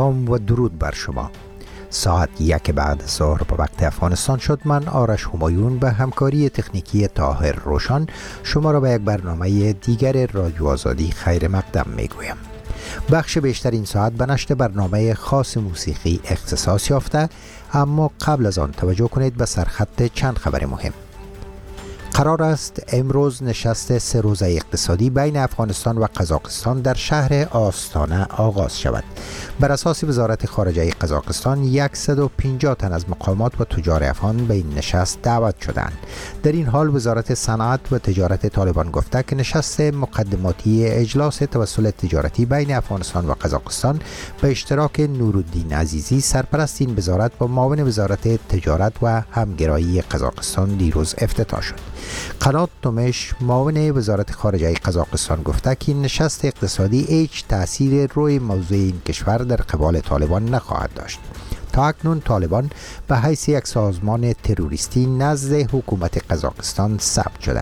سلام و درود بر شما. ساعت 1 بعد از ظهر به وقت افغانستان شد. من آرش همایون به همکاری تکنیکی طاهر روشن شما را به یک برنامه دیگر رادیو آزادی خیر مقدم می گویم. بخش بیشتر این ساعت به نشر برنامه خاص موسیقی اختصاص یافته، اما قبل از آن توجه کنید به سرخط چند خبر مهم. قرار است امروز نشست 3 روزه اقتصادی بین افغانستان و قزاقستان در شهر آستانه آغاز شود. بر اساس وزارت خارجه قزاقستان 150 تن از مقامات و تجار افغان به این نشست دعوت شدند. در این حال وزارت صنعت و تجارت طالبان گفته که نشست مقدماتی اجلاس توسل تجارتی بین افغانستان و قزاقستان به اشتراک نورالدین عزیزی سرپرست این وزارت با معاون وزارت تجارت و همگرایی قزاقستان دیروز افتتاح شد. قنات تومش معاون وزارت خارجه قزاقستان گفته که این نشست اقتصادی هیچ تأثیر روی موضوع این کشور در قبال طالبان نخواهد داشت. تا اکنون طالبان به حیث یک سازمان تروریستی نزد حکومت قزاقستان ثبت شده.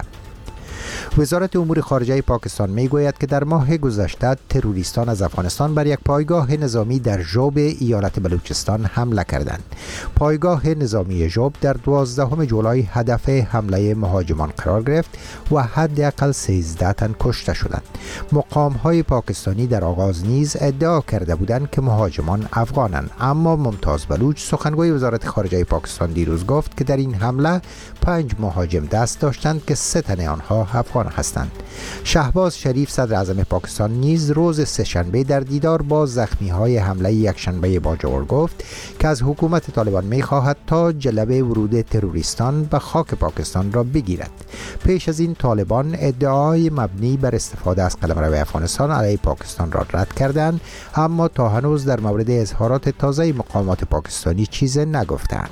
وزارت امور خارجه پاکستان می گوید که در ماه گذشته تروریستان از افغانستان بر یک پایگاه نظامی در ژوب ایالت بلوچستان حمله کردند. پایگاه نظامی ژوب در 12 جولای هدف حمله مهاجمان قرار گرفت و حداقل 13 تن کشته شدند. مقام‌های پاکستانی در آغاز نیز ادعا کرده بودند که مهاجمان افغانند، اما ممتاز بلوچ سخنگوی وزارت خارجه پاکستان دیروز گفت که در این حمله 5 مهاجم دست داشتند که 3 تن آنها افغان هستند. شهباز شریف صدر اعظم پاکستان نیز روز سه‌شنبه در دیدار با زخمی‌های حمله یکشنبه باجوړ گفت که از حکومت طالبان می‌خواهد تا جلب ورود تروریستان به خاک پاکستان را بگیرد. پیش از این طالبان ادعای مبنی بر استفاده از قلمرو افغانستان علیه پاکستان را رد کردند، اما تا هنوز در مورد اظهارات تازه مقامات پاکستانی چیزی نگفتند.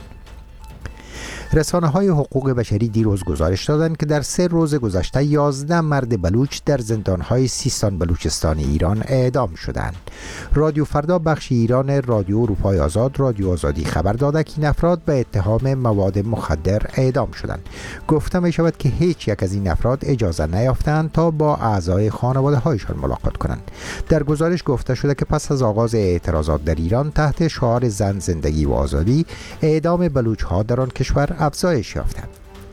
رسانه‌های حقوق بشری دیروز گزارش دادند که در 3 روز گذشته 11 مرد بلوچ در زندان‌های سیستان بلوچستان ایران اعدام شدند. رادیو فردا بخش ایران رادیو اروپای آزاد رادیو آزادی خبر داده که این افراد به اتهام مواد مخدر اعدام شدند. گفته می شود که هیچ یک از این افراد اجازه نیافتند تا با اعضای خانواده‌هایشان ملاقات کنند. در گزارش گفته شده که پس از آغاز اعتراضات در ایران تحت شعار زن، زندگی و آزادی، اعدام بلوچ‌ها در آن کشور افزایش یافته.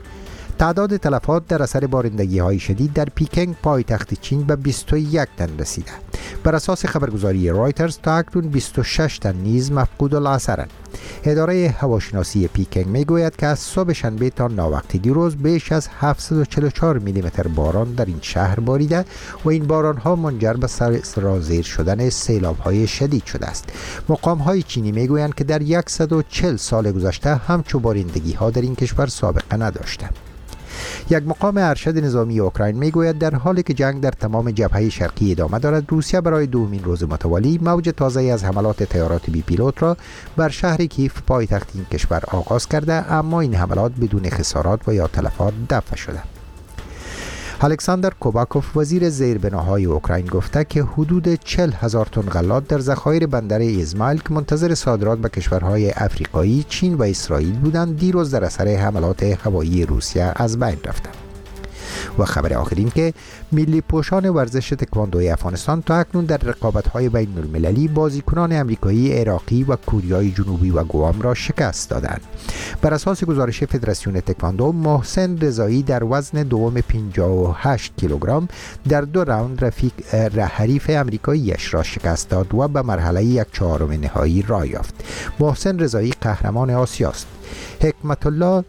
تعداد تلفات در اثر بارندگی‌های شدید در پیکنگ پایتخت چین به 21 تن رسیده. بر اساس خبرگزاری رایترز تا اکنون 26 تن نیز مفقود الاثرند. اداره هواشناسی پیکنگ میگوید که از صبح شنبه تا ناوقت دیروز بیش از 744 میلیمتر باران در این شهر باریده و این باران‌ها منجر به سرازیر شدن سیلاب‌های شدید شده است. مقام‌های چینی میگویند که در 140 سال گذشته همچو بارندگی‌ها در این کشور سابقه نداشته. یک مقام ارشد نظامی اوکراین میگوید در حالی که جنگ در تمام جبهه شرقی ادامه دارد، روسیه برای دومین روز متوالی موج تازه از حملات طیارات بی پیلوت را بر شهر کیف پایتخت این کشور آغاز کرده، اما این حملات بدون خسارات و یا تلفات دفع شده. الکساندر کوباکوف وزیر زیربناهای اوکراین گفته که حدود 40,000 تن غلات در ذخایر بندر ایزمایل که منتظر صادرات به کشورهای افریقایی، چین و اسرائیل بودند، دیروز در اثر حملات هوایی روسیه از بین رفتند. و خبر آخرین که ملی پوشان ورزش تکواندوی افغانستان تا اکنون در رقابت‌های بین المللی بازیکنان امریکایی، عراقی و کوریای جنوبی و گوام را شکست دادند. بر اساس گزارش فدراسیون تکواندو، محسن رضایی در وزن دوم 58 کیلوگرم در 2 راوند حریف امریکاییش را شکست داد و به مرحله 1/4 نهایی راه یافت. محسن رضایی قهرمان آسیاست. حکمت الله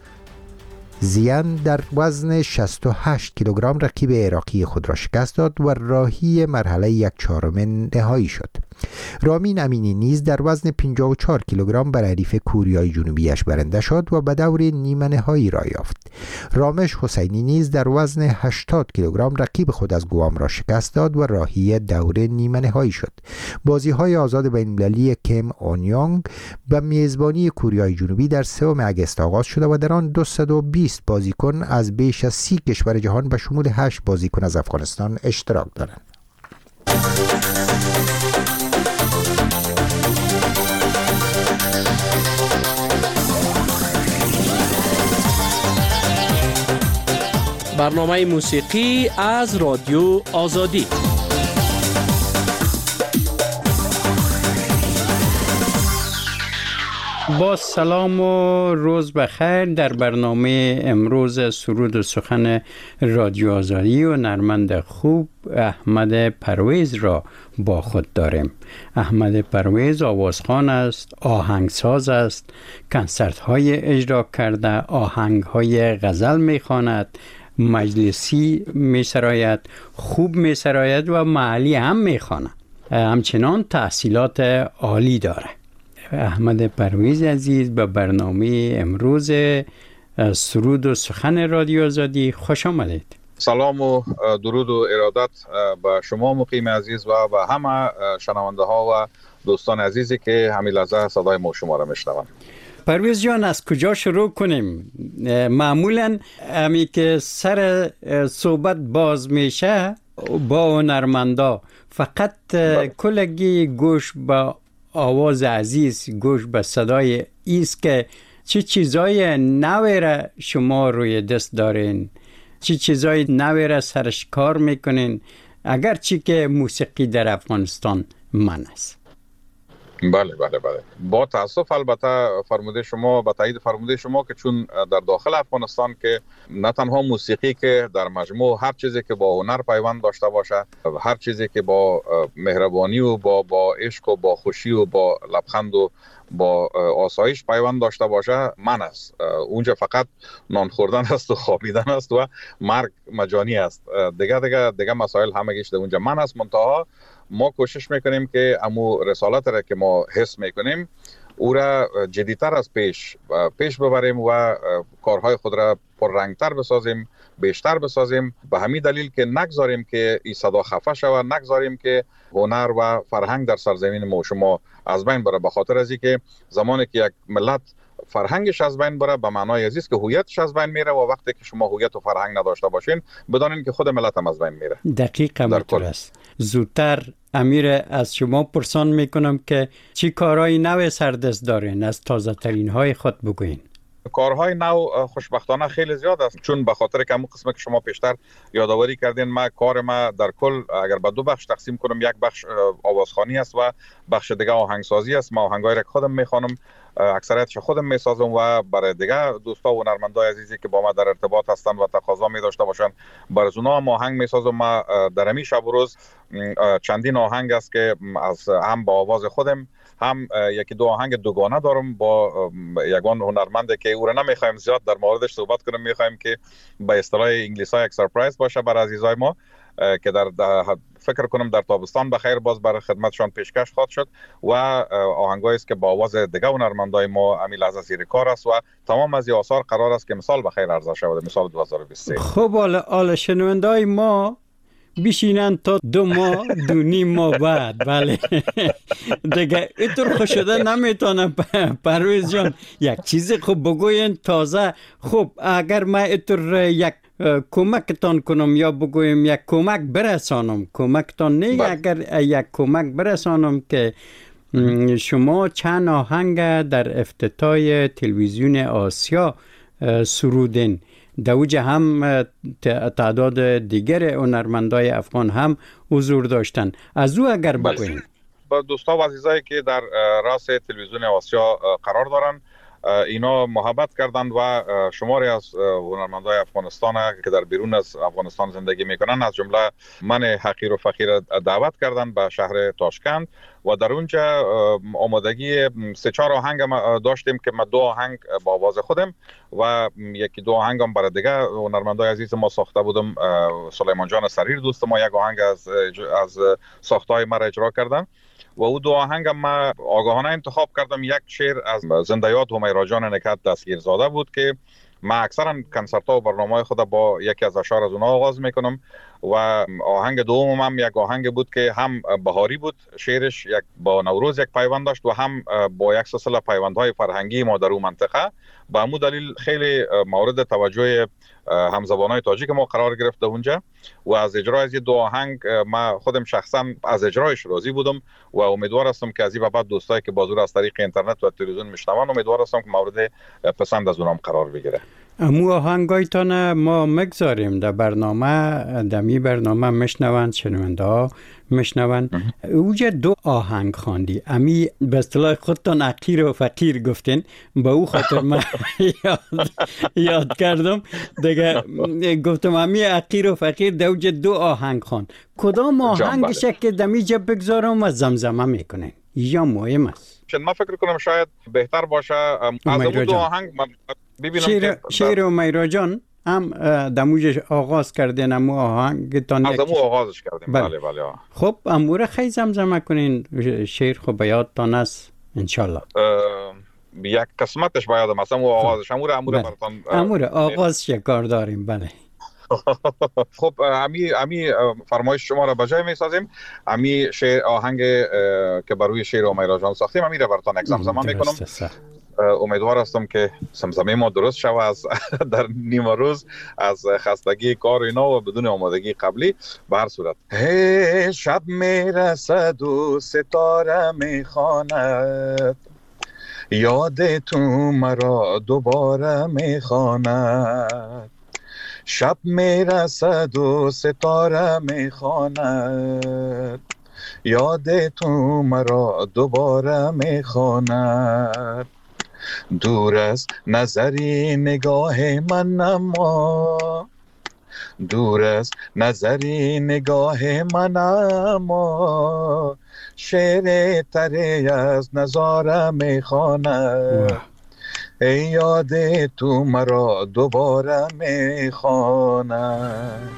زیان در وزن 68 کیلوگرم رقیب عراقی خود را شکست داد و راهی مرحله 1/4 نهایی شد. رامین امینی نیز در وزن 54 کیلوگرم بر حریف کوریای جنوبیش برنده شد و به دور نیمه نهایی را یافت. رامش حسینی نیز در وزن 80 کیلوگرم رقیب خود از گوام را شکست داد و راهی دور نیمه نهایی شد. بازی‌های آزاد بین‌المللی کیم اونیونگ به میزبانی کوریای جنوبی در 3 اگست آغاز شده و در آن 220 بازیکن از بیش از 30 کشور جهان به شمول 8 بازیکن از افغانستان اشتراک دارند. برنامه موسیقی از رادیو آزادی. با سلام و روز بخیر. در برنامه امروز سرود و سخن رادیو آزادی و نرمند خوب احمد پرویز را با خود داریم. احمد پرویز آوازخوان است، آهنگساز است، کنسرت های اجرا کرده، آهنگ های غزل میخواند، مجلسی میسراید، خوب میسراید و محلی هم میخواند. همچنان تحصیلات عالی داره. احمد پرویز عزیز به برنامه امروز سرود و سخن رادیو آزادی خوش آمدید. سلام و درود و ارادت به شما مقیم عزیز و به همه شنونده ها و دوستان عزیزی که همین لحظه صدای ما شما را میشنوند. پرویز جان، از کجا شروع کنیم؟ معمولا همی که سر صحبت باز میشه با هنرمندا فقط کلگی گوش به آواز عزیز، گوش به صدای ایست که چه چیزای نوی را شما روی دست دارین، چه چیزای نوی را سرش کار میکنین، اگرچه که موسیقی در افغانستان من است. بله. با تاسف البته فرموده شما، با تایید فرموده شما که چون در داخل افغانستان که نه تنها موسیقی که در مجموع هر چیزی که با هنر پیوند داشته باشه، هر چیزی که با مهربانی و با عشق و با خوشی و با لبخند و با آسایش پیوند داشته باشه من است. اونجا فقط نان خوردن است و خوابیدن است و مرگ مجانی است. دیگه مسائل همگیش در اونجا من است. منتها ما کوشش میکنیم که امو رسالت را که ما حس میکنیم او را جدیتر از پیش ببریم و کارهای خود را پررنگتر بسازیم، بیشتر بسازیم، به همین دلیل که نگذاریم که این صدا خفه شود، نگذاریم که هنر و فرهنگ در سرزمین ما شما از بین بره. به خاطر از اینکه زمانی که یک ملت فرهنگش از بین بره به معنای عزیز که هویتش از بین میره، و وقتی که شما هویت و فرهنگ نداشته باشین بدانین که خود ملت هم از بین میره. دقیقاً همینطور است. زودتر امیر از شما پرسان میکنم که چی کارهای نو سردست دارین؟ از تازه ترین های خود بگوین. کارهای نو خوشبختانه خیلی زیاد است، چون به خاطر که همون قسمت که شما پیشتر یادآوری کردین، کار ما در کل اگر به دو بخش تقسیم کنم، یک بخش آوازخوانی است و بخش دیگه آهنگسازی است. ما آهنگایی را خودم میخوانم، اکثریتش خودم میسازم و برای دیگه دوستا و هنرمندای عزیزی که با ما در ارتباط هستند و تقاضا می داشته باشن برای اونا هم آهنگ میسازم. ما در همین شب و روز چندین آهنگ است که از هم با آواز خودم، هم یکی دو آهنگ دوگانه دارم با یگان هنرمنده که او را نمیخوایم زیاد در موردش صحبت کنم، میخوایم که به اصطلاح انگلیس‌ها یک سرپرایز باشه برای عزیزای ما که در فکر کنم در تابستان بخیر باز برای خدمتشان پیشکش خواهد شد. و آهنگایی است که با آواز دیگه هنرمندای ما همین لحظه زیر کار است و تمام از این آثار قرار است که مثال بخیر عرضه شود مثال 2023. خب حالا شنوندای ما بشینن تا 2 ماه 2.5 ماه بعد. بله دیگه اینطور خوش شده نمیتونم. پرویز جان یک چیز خوب بگوین تازه. خب اگر من اینطور یک کمکتان کنم یا بگویم یک کمک برسانم، کمکتان نه اگر یک کمک برسانم که شما چند آهنگ در افتتاح تلویزیون آسیا سرودین، در اوجه هم تعداد دیگر هنرمندای افغان هم حضور داشتن، از او اگر بگوین. با دوستا و عزیزایی که در راس تلویزیون آسیا قرار دارن، اینا محبت کردند و شماری از هنرمندای افغانستان که در بیرون از افغانستان زندگی میکنن از جمله من حقیر و فقیر دعوت کردند به شهر تاشکند و در اونجا آمادگی 3-4 آهنگ داشتیم که من 2 آهنگ با آواز خودم و یکی 2 آهنگ هم برای دیگه هنرمندای عزیز ما ساخته بودم. سلیمان جان سریر دوست ما یک آهنگ از ساختهای ما را اجرا کردن و او 2 آهنگ ما آگاهانه انتخاب کردم. یک شعر از زنده یاد همیرا جان نکت دستگیرزاده بود که من اکثرا کنسرت ها و برنامه خود با یکی از اشعار از اونها آغاز میکنم و آهنگ دوم هم یک آهنگ بود که هم بهاری بود، شعرش یک با نوروز یک پیوند داشت و هم با یک سلسله پیوندهای فرهنگی ما در اون منطقه. به همون دلیل خیلی مورد توجه همزبانای تاجیک ما قرار گرفته اونجا و از اجرای از 2 آهنگ ما خودم شخصا از اجرایش راضی بودم و امیدوار هستم که از این بعد دوستایی که بازور از طریق اینترنت و تلویزیون میشنون امیدوار هستم که مورد پسند از اونام قرار بگیره. امو آهنگایتان ما مگذاریم در برنامه، دمی برنامه مشنوند شنونده ها مشنوند. اوجه 2 آهنگ خواندی، امی به اصطلاح خودتان حقیر و فقیر گفتین، با او خاطر من یاد کردم دیگه. گفتم امی حقیر و فقیر در اوجه 2 آهنگ خواند، کدام آهنگشه که دمی جا بگذارم و زمزمه میکنین؟ یا مهم است. من فکر کنم شاید بهتر باشه از اون 2 آهنگ ببینم شعر امیرا جان هم دموجش آغاز کردین، امو آهنگتان از امو آغازش کردیم. بله. خب امور خیلی زمزمه کنین، شعر خب بیادتان است انشالله. یک قسمتش بیادم است، امو آغازش امور براتان امور آغاز شکار داریم. بله. خب امی فرمایش شما را بجای میسازیم. امی شعر آهنگ که بروی شعر امیرا جان ساختیم، امی را براتان یک زمزمه میکنم. امیدوار هستم که زمزمه ما درست شود در نیمه روز از خستگی کار اینا و بدون آمادگی قبلی. به هر صورت شب میرسد و ستاره میخواند، یاد تو مرا دوباره میخواند. شب میرسد و ستاره میخواند، یاد تو مرا دوباره میخواند. دور از نظری نگاه من اما، دور از نظری نگاه من اما، شعر تری از نظاره میخواند. ای یاد تو مرا دوباره میخواند.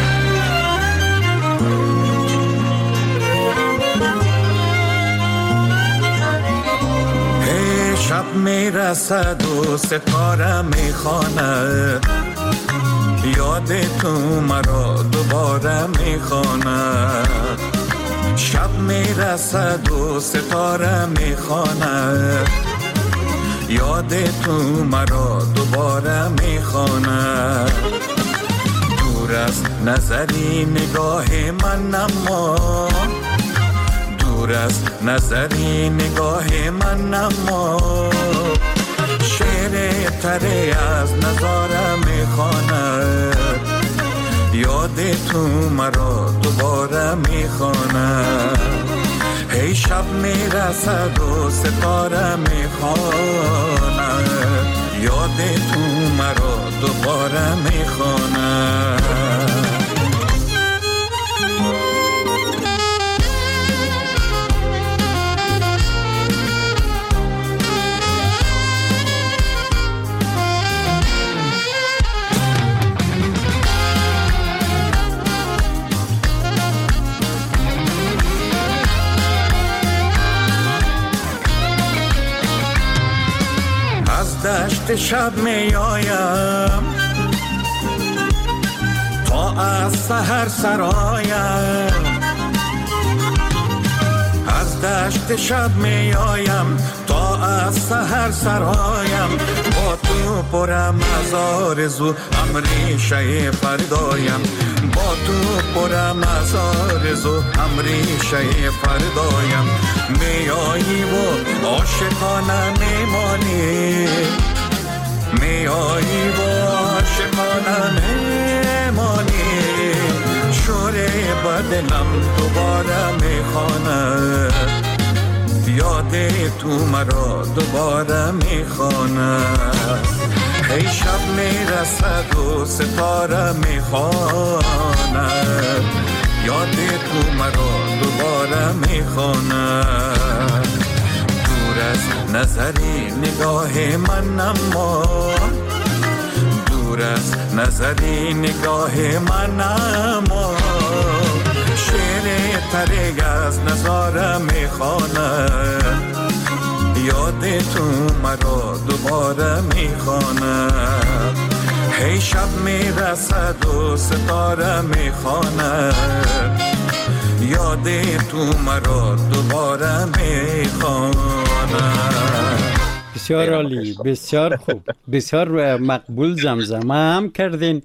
شب میرسد و ستاره میخواند، یاد تو مرا دوباره میخواند. شب میرسد و ستاره میخواند، یاد تو مرا دوباره میخواند. دور از نظری نگاه من اما، دور از نظری نگاه من اما، شعر تری از نظاره میخواند. یاد تو مرا دوباره میخواند. هی شب میرسد و ستاره میخواند، یاد تو مرا دوباره میخواند. دشت شب می آیم تا از سحر سرایم، از دشت شب می آیم تا از سحر سرایم. با تو پرم از آرزو امریشه فردایم، با تو پرم از آرزو امریشه فردایم. می آیی و عاشقانه میمانی، می آیی و عاشقانه میمانی. شور بدنم دوباره میخواند، یاد تو مرا دوباره میخواند. هی شب میرسد و ستاره میخواند، یاد تو مرا دوباره میخواند. دور از نظری نگاه من اما، دور از نظری نگاه من اما، شعر تری از نظاره میخواند. یاد تو مرا دوباره میخواند. هی شب میرسد و ستاره میخواند، یاد تو مرا دوباره میخواند. بسیار عالی، بسیار خوب، بسیار مقبول. زمزمه هم کردین.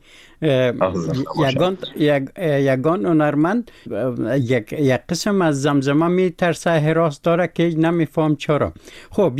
یگان هنرمند یک قسم از زمزمه می ترسه حراس داره که نمیفهم چرا. خب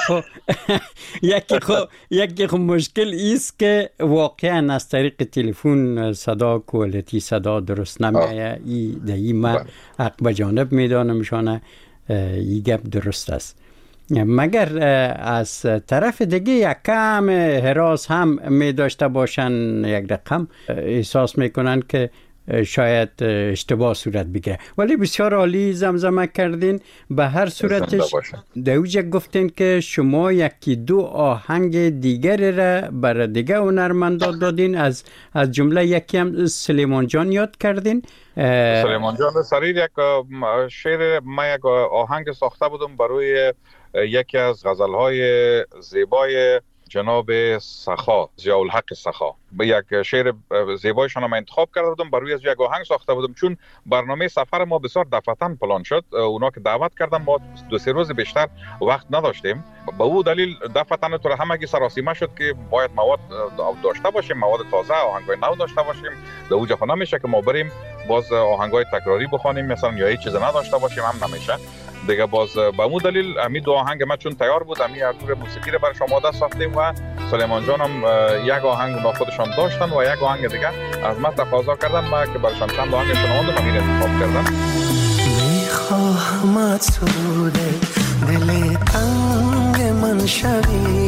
یکی خو مشکل ایست که واقعا از طریق تلفن صدا کوالتی صدا درست نمیایه. ای ما حق به جانب میدانمشانه این گپ درست است، مگر از طرف دیگه یک کم هراس هم می داشته باشن، یک رقم احساس میکنن که شاید اشتباه صورت بگیره. ولی بسیار عالی زمزمه کردین. به هر صورتش دوجه گفتین که شما یکی دو آهنگ دیگری را برای دیگه هنرمندان دادین، از جمله یکی هم سلیمان جان یاد کردین. سلیمان جان سریر یک شعر، ما یک آهنگ ساخته بودم برای یکی از غزل‌های زیبای جناب سخا، ضیاءالحق سخا. به یک شعر زیبایشان هم انتخاب کرده بودم، برای از یک آهنگ ساخته بودم. چون برنامه سفر ما بسیار دفعتاً پلان شد، اونا که دعوت کردن ما 2-3 روز بیشتر وقت نداشتیم. به او دلیل دفعتاً تو همگی سراسیمه شد که باید مواد داشته باشیم، مواد تازه، آهنگای نو داشته باشیم. در اوجا خود نمیشه که ما بریم باز آهنگای تکراری بخوانیم مثلا یا هیچ چیز نداشته باشیم، هم نمیشه دیگه. باز به اون دلیل امی دو آهنگ ما چون تیار بود، امی ارتور موسیقی رو برای شما ساختیم و سلیمان جان هم یک آهنگ اونا خودشان داشتن و یک آهنگ دیگه از ما تقاضا کردن، ما که برایشان چند آهنگ شنوندم امیر انتخاب کردم. میخواهم سرود دل تنگ من شوی،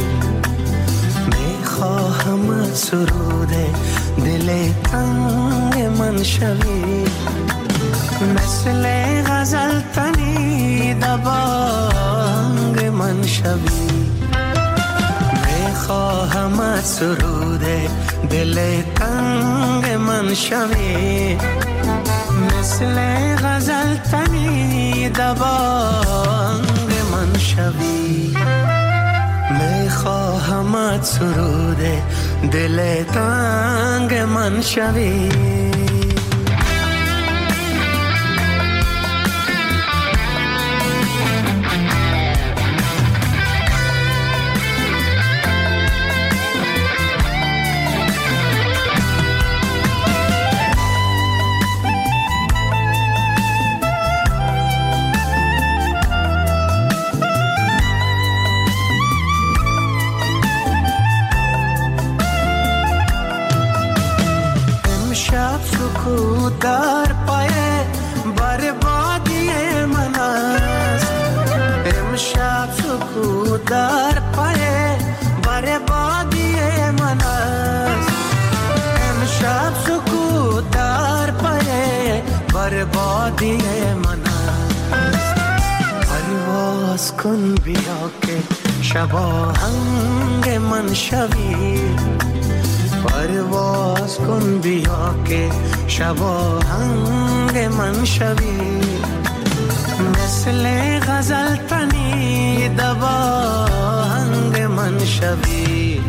میخواهم سرود دل تنگ من شوی، مثل غزل تنی دبانگ من شوی، میخواهم سرود دل تنگ من شوی، مثل غزل تنی دبانگ من شوی، میخواهم سرود دل تنگ من شوی. در پای بربادی من است، امشب سکوت در پای بربادی من است، امشب سکوت در پای بربادی من است. پرواز کن بیا که شب آهنگ من شوی، پرواز کن بیا که شب آهنگ من شوی، مثل غزل تنی دباهنگ من شوی،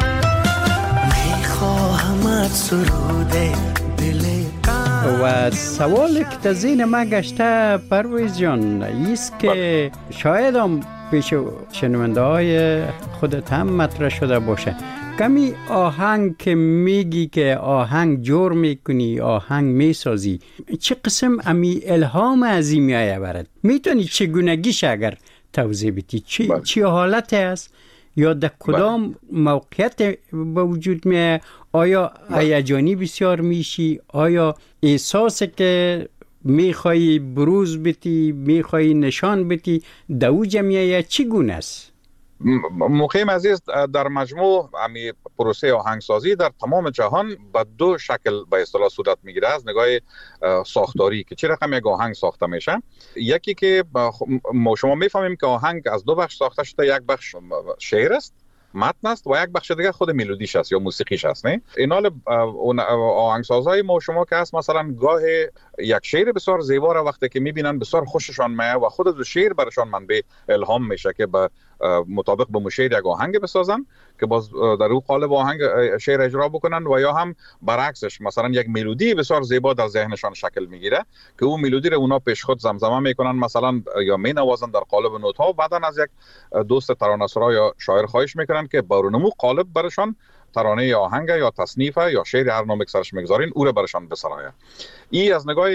میخواهم سرود دل و سوالی که در ذهن ما گشته پرویز جان ایست که شاید هم پیش شنونده های خودت هم مطرح شده باشه، کمی آهنگ که میگی که آهنگ جور میکنی، آهنگ میسازی، چه قسم امی الهام از این میایه برد؟ میتونی چگونگیش اگر توضیح بدی؟ چی حالت است یا در کدام موقعیت به وجود میایه؟ آیا هیجانی بسیار میشی؟ آیا احساس که میخوایی بروز بدی، میخوایی نشان بدی، در او جمعیه چگونه است؟ مقیم عزیز، در مجموع امی پروسه آهنگسازی در تمام جهان به دو شکل به اصطلاح صورت میگیره از نگاه ساختاری که چه رقم یک آهنگ ساخته میشه. یکی که شما میفهمیم که آهنگ از دو بخش ساخته شده، یک بخش شعر است، متن است، و یک بخش دیگه خود ملودیش است یا موسیقیش است. نه اینال آهنگسازهای ما شما که هست مثلا گاه یک شعر بسیار زیبا را وقتی که میبینن بسیار خوششان میاد و خود از شعر برشان منبع الهام میشه که به مطابق به مشیر یک آهنگ بسازن که باز در اون قالب آهنگ شعر اجرا بکنن، و یا هم برعکسش مثلا یک ملودی بسیار زیبا در ذهنشان شکل میگیره که اون ملودی رو اونا پیش خود زمزمه میکنن مثلا یا مینوازن در قالب نوت ها، و بعداً از یک دوست ترانه‌سرا یا شاعر خواهش میکنن که برونمو قالب برشان ترانه یا آهنگ یا تصنیف یا شعر هر نام سرش میگذارین او رو برشان بسرایه. این از نگاه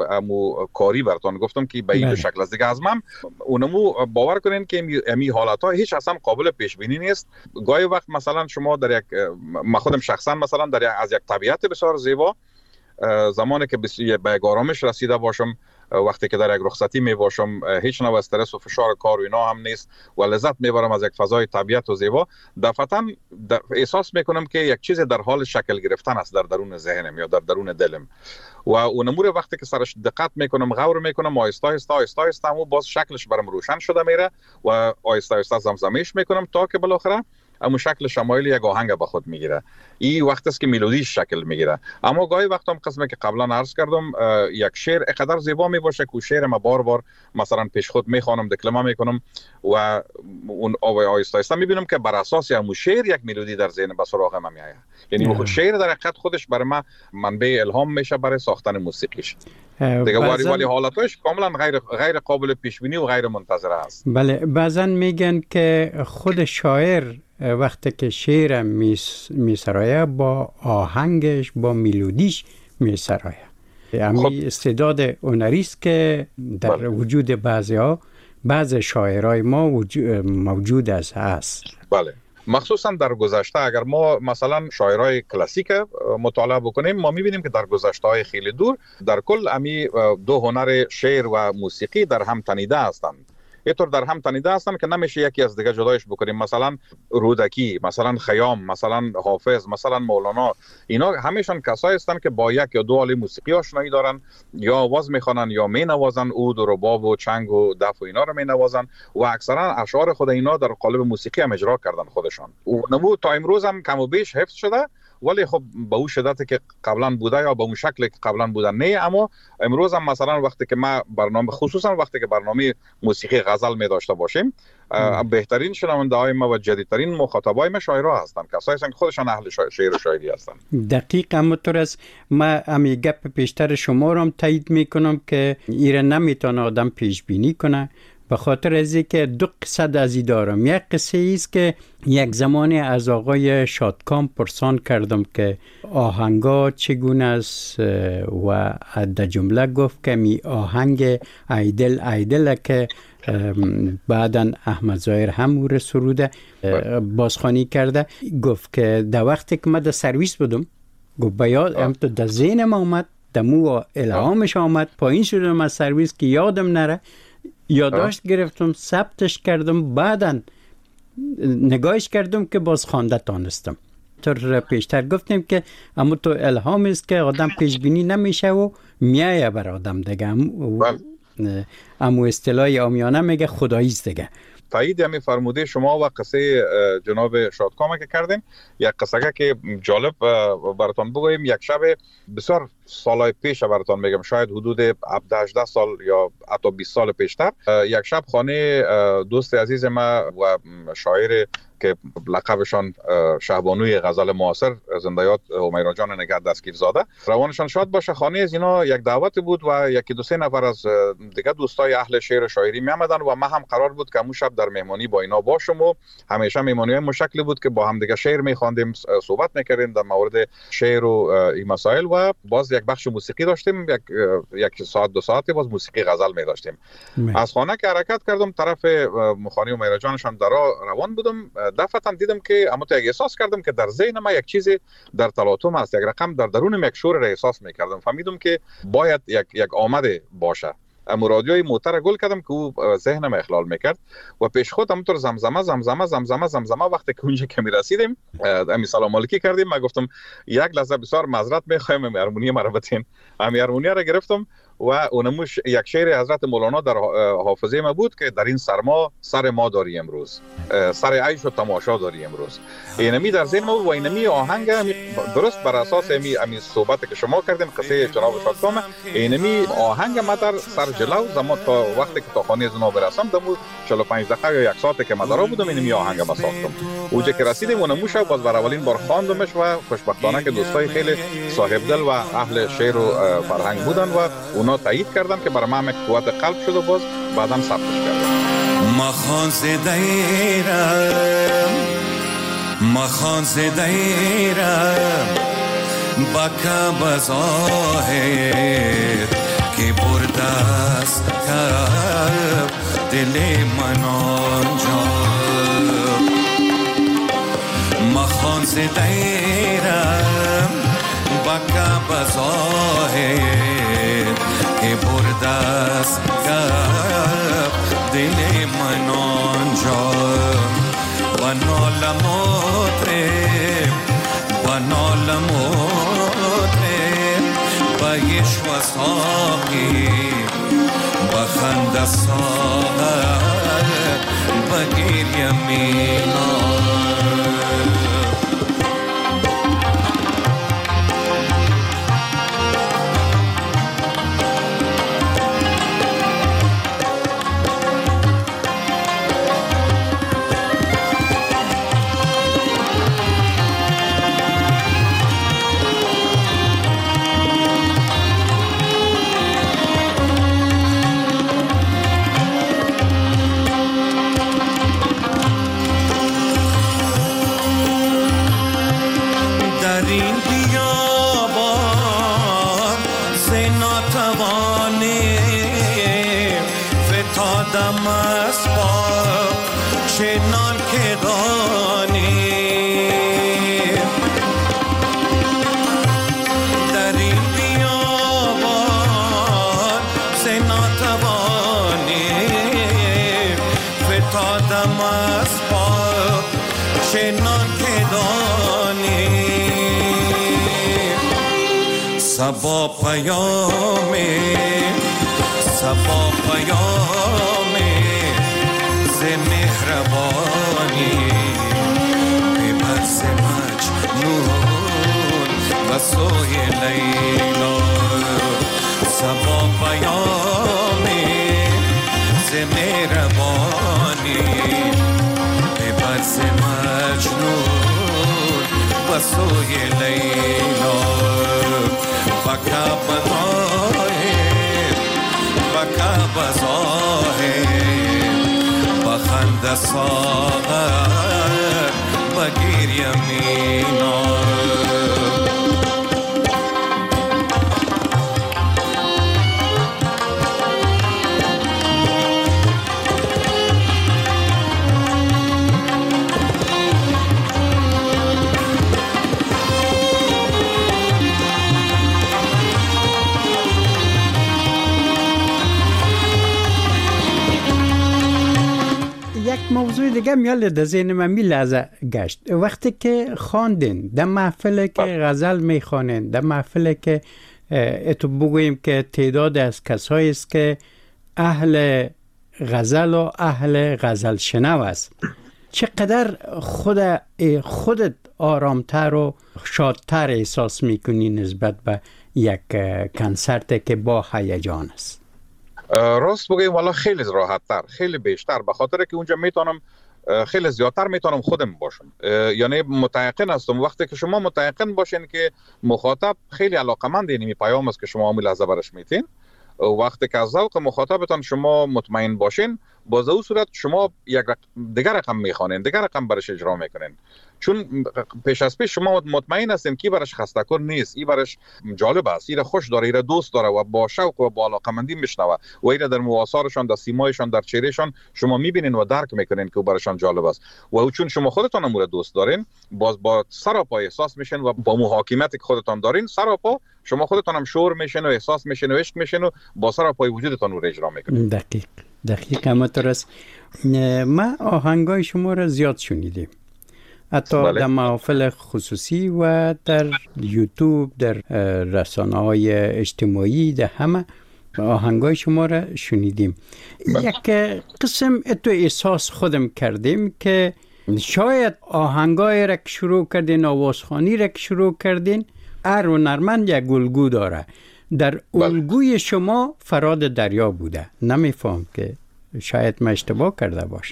کاری براتون گفتم که به این شکل است. دیگه از من اونمو باور کنین که امی حالت ها هیچ اصلا قابل پیش بینی نیست. گاهی وقت مثلا شما در یک، من خودم شخصا مثلا در از یک طبیعت بسیار زیبا زمانی که به آرامش رسیده باشم، وقتی که در یک رخصتی می باشم، هیچ نوع استرس و فشار کار و اینا هم نیست و لذت میبرم از یک فضای طبیعت و زیبا، دفعتا احساس میکنم که یک چیز در حال شکل گرفتن است در درون ذهنم یا در درون دلم، و اون امور وقتی که سرش دقت میکنم، غور میکنم، آهسته آهسته و باز شکلش برام روشن شده میره و آهسته زمزمه‌اش میکنم تا که بالاخره اما شکل شمایل یک آهنگ به خود میگیره. این وقت است که ملودیش شکل میگیره. اما گاهی وقت هم قسمی که قبلا عرض کردم، یک شعر اقدر زیبا میباشه که شعر ما بار مثلا پیش خود میخوانم، دکلمه میکنم و اون آهسته میبینم که بر اساس همون شعر یک ملودی در ذهن به سراغ من میاد. یعنی خود شعر در حقیقت خودش برای من منبع الهام میشه برای ساختن موسیقیش. دیگه ولی حالتش کاملا غیر قابل پیش بینی و غیر منتظره است. بله، بعضا میگن که خود شاعر وقتی که شعر میسرایه با آهنگش، با ملودیش میسرایه. همین استعداد هنری است که در وجود بعض شاعرای ما موجود است. بله، مخصوصا در گذشته اگر ما مثلا شاعرای کلاسیک مطالعه بکنیم، ما میبینیم که در گذشته‌های خیلی دور در کل امی دو هنر شعر و موسیقی در هم تنیده هستند. اینطور در هم تنیده هستن که نمیشه یکی از دیگه جدایش بکنیم. مثلا رودکی، مثلا خیام، مثلا حافظ، مثلا مولانا، اینا همیشون کسایی هستن که با یک یا دو آله موسیقی آشنایی دارن، یا آواز میخوانن یا مینوازن، عود و رباب و چنگ و دف و اینا رو مینوازن و اکثرا اشعار خود اینا در قالب موسیقی هم اجرا کردن خودشان. و نمو تا امروز هم کم و بیش حفظ شده، ولی خب به اون شدتی که قبلا بوده یا به اون شکلی که قبلا بوده نه. اما امروز هم مثلا وقتی که ما برنامه، خصوصا وقتی که برنامه موسیقی غزل می داشته باشیم، بهترین شنونده های ما و جدیدترین مخاطبای ما شاعرها هستن، کسایی هستن که خودشان اهل شعر و شاعری هستن. دقیق همونطور است. ما امی گپ پیشتر شما رو هم تایید میکنم که ایره نمیتونه آدم پیش بینی کنه، به خاطر از اینکه دو قصه از این دارم. یک قصه است که یک زمانی از آقای شادکام پرسان کردم که آهنگا چگونه است و در جمله گفت که می آهنگ ایدل که بعداً احمد ظاهر هم او سروده بازخوانی کرده. گفت که در وقتی که من در سرویس بودم، گفت بیاد هم تو در ذهنم آمد، دمو الهامش آمد، پایین شدم از سرویس که یادم نره، یادداشت گرفتم، ثبتش کردم، بعداً نگاهش کردم که باز خوانده تانستم. طور پیشتر گفتیم که اما تو الهام است که آدم پیش بینی نمیشه و میایه بر آدم دیگه. اما اصطلاح عامیانه میگه خدایی است دیگه. تایید همی فرموده شما و قصه جناب شادکام که کردیم. یک قصه که جالب براتون بگویم. یک شب بسیار سالهای پیش براتون میگم، شاید حدود 18 سال یا حتی 20 سال پیشتر، یک شب خانه دوست عزیز ما و شاعر که لقبشان شهبانوی غزل معاصر زنده یاد همیرا جان نگهت دستگیرزاده، روانشان شاد باشه، خانه از اینا یک دعوت بود و یکی دو سه نفر از دیگه دوستای اهل شعر و شاعری می آمدن و ما هم قرار بود که اون شب در مهمانی با اینا باشم و همیشه مهمانی‌های مشکلی بود که با هم دیگه شعر می‌خواندیم، صحبت می‌کردیم در مورد شعر و این مسائل و باز یک بخش موسیقی داشتیم، یک ساعت دو ساعتی باز موسیقی غزل می داشتیم. از خانه که حرکت کردم طرف خانه همیرا جانشان درا روان بودم، دفعتا دیدم که اما تو یک احساس کردم که در ذهن ما یک چیزی در تلاطم است، یک رقم در درونم یک شور را احساس می‌کردم. فهمیدم که باید یک آمده باشه. اما رادیوی موتر گل کردم که او ذهنم اخلال میکرد و پیش خود همونطور زمزمه وقتی که اونجا که میرسیدیم امی سلام علیکی کردیم. من گفتم یک لحظه بسیار معذرت میخوایم، هارمونی مرا بتین. هارمونی را گرفتم و اونموش یک شعر حضرت مولانا در حافظه ما بود که در این سرما سر ما داری امروز، سر عیش و تماشا داری امروز. اینمی در ذهن ما و اینمی آهنگ درست بر اساس امی صحبت که شما کردین قصه جناب شادکام، اینمی آهنگ ما در سر جلو زمان تا وقتی که تا خانه زنا برسم دمو 45 دقیقه یا یک ساعت که ما درا بودم اینمی آهنگ ما ساختم. اوجا که رسیدیم اونموش باز بر اولین بار خواندمش و خوشبختانه که دوستای خیلی صاحب دل و اهل شعر و فرهنگ بودن و اونا تایید کردن که برای من قوت قلب شد و باز بعدم ثبتش کردم. مخان زدیرم بکا بزاهد که بردست کب دل من آنجا. مخان زدیرم بکا بزاهد که بردست کب دل من آنجا. و نالم بایش و ساقی بخند ساغر بگیر یمینا. سبا پیامه ز مهربانی ببر ز مجنون و سوی لیلا. سبا پیامه ز مهربانی ببر ز مجنون و سوی لیلا. بکا بزاهد بخند ساغر بگیر یمینا. موضوع دیگه میاد در ذهن من میلرزه گشت. وقتی که خواندین در محفل که غزل میخوانین، در محفل که اتو بگوییم که تعداد از کسایی است که اهل غزل و اهل غزل شنو است، چقدر خودت آرامتر و شادتر احساس میکنی نسبت به یک کنسرت که با هیجان است؟ راست بگیم والا خیلی راحت‌تر، خیلی بیشتر، به خاطر که اونجا میتونم خیلی زیادتر میتونم خودم باشم. یعنی متيقن هستم وقتی که شما متيقن باشین که مخاطب خیلی علاقمند این پیام است که شما همین لحظه برش میتین، وقتی که از ذوق مخاطبتان شما مطمئن باشین، باز او صورت شما یک دیگر رقم میخوانین، دیگر رقم برش اجرا میکنین، چون پیش از پیش شما مطمئن هستین که برش خسته‌کن نیست، این برش جالب است، این خوش داره، این دوست داره و با شوق و با علاقمندی میشنوه و این در مواصلشان، در سیمایشان، در چهرهشان شما میبینین و درک میکنین که برشان جالب است و چون شما خودتان امور دوست دارین، باز با سراپا احساس میشین و با محاکمتی که خودتان دارین سراپا شما خودتان هم شور میشین و احساس میشین و عشق میشین و با سراپای وجودتان رو اجرا میکنین. دقیق همینطور است. ما آهنگای شما را زیاد شنیدیم، حتی در محافل خصوصی و در یوتیوب، در رسانه‌های اجتماعی، در همه آهنگای شما را شنیدیم. یک قسم تو احساس خودم کردیم که شاید آهنگای را که شروع کردین، آوازخوانی را که شروع کردین، هر هنرمند یک الگو داره. در الگوی شما فراد دریا بوده. نمیفهم که شاید من اشتباه کرده باشم.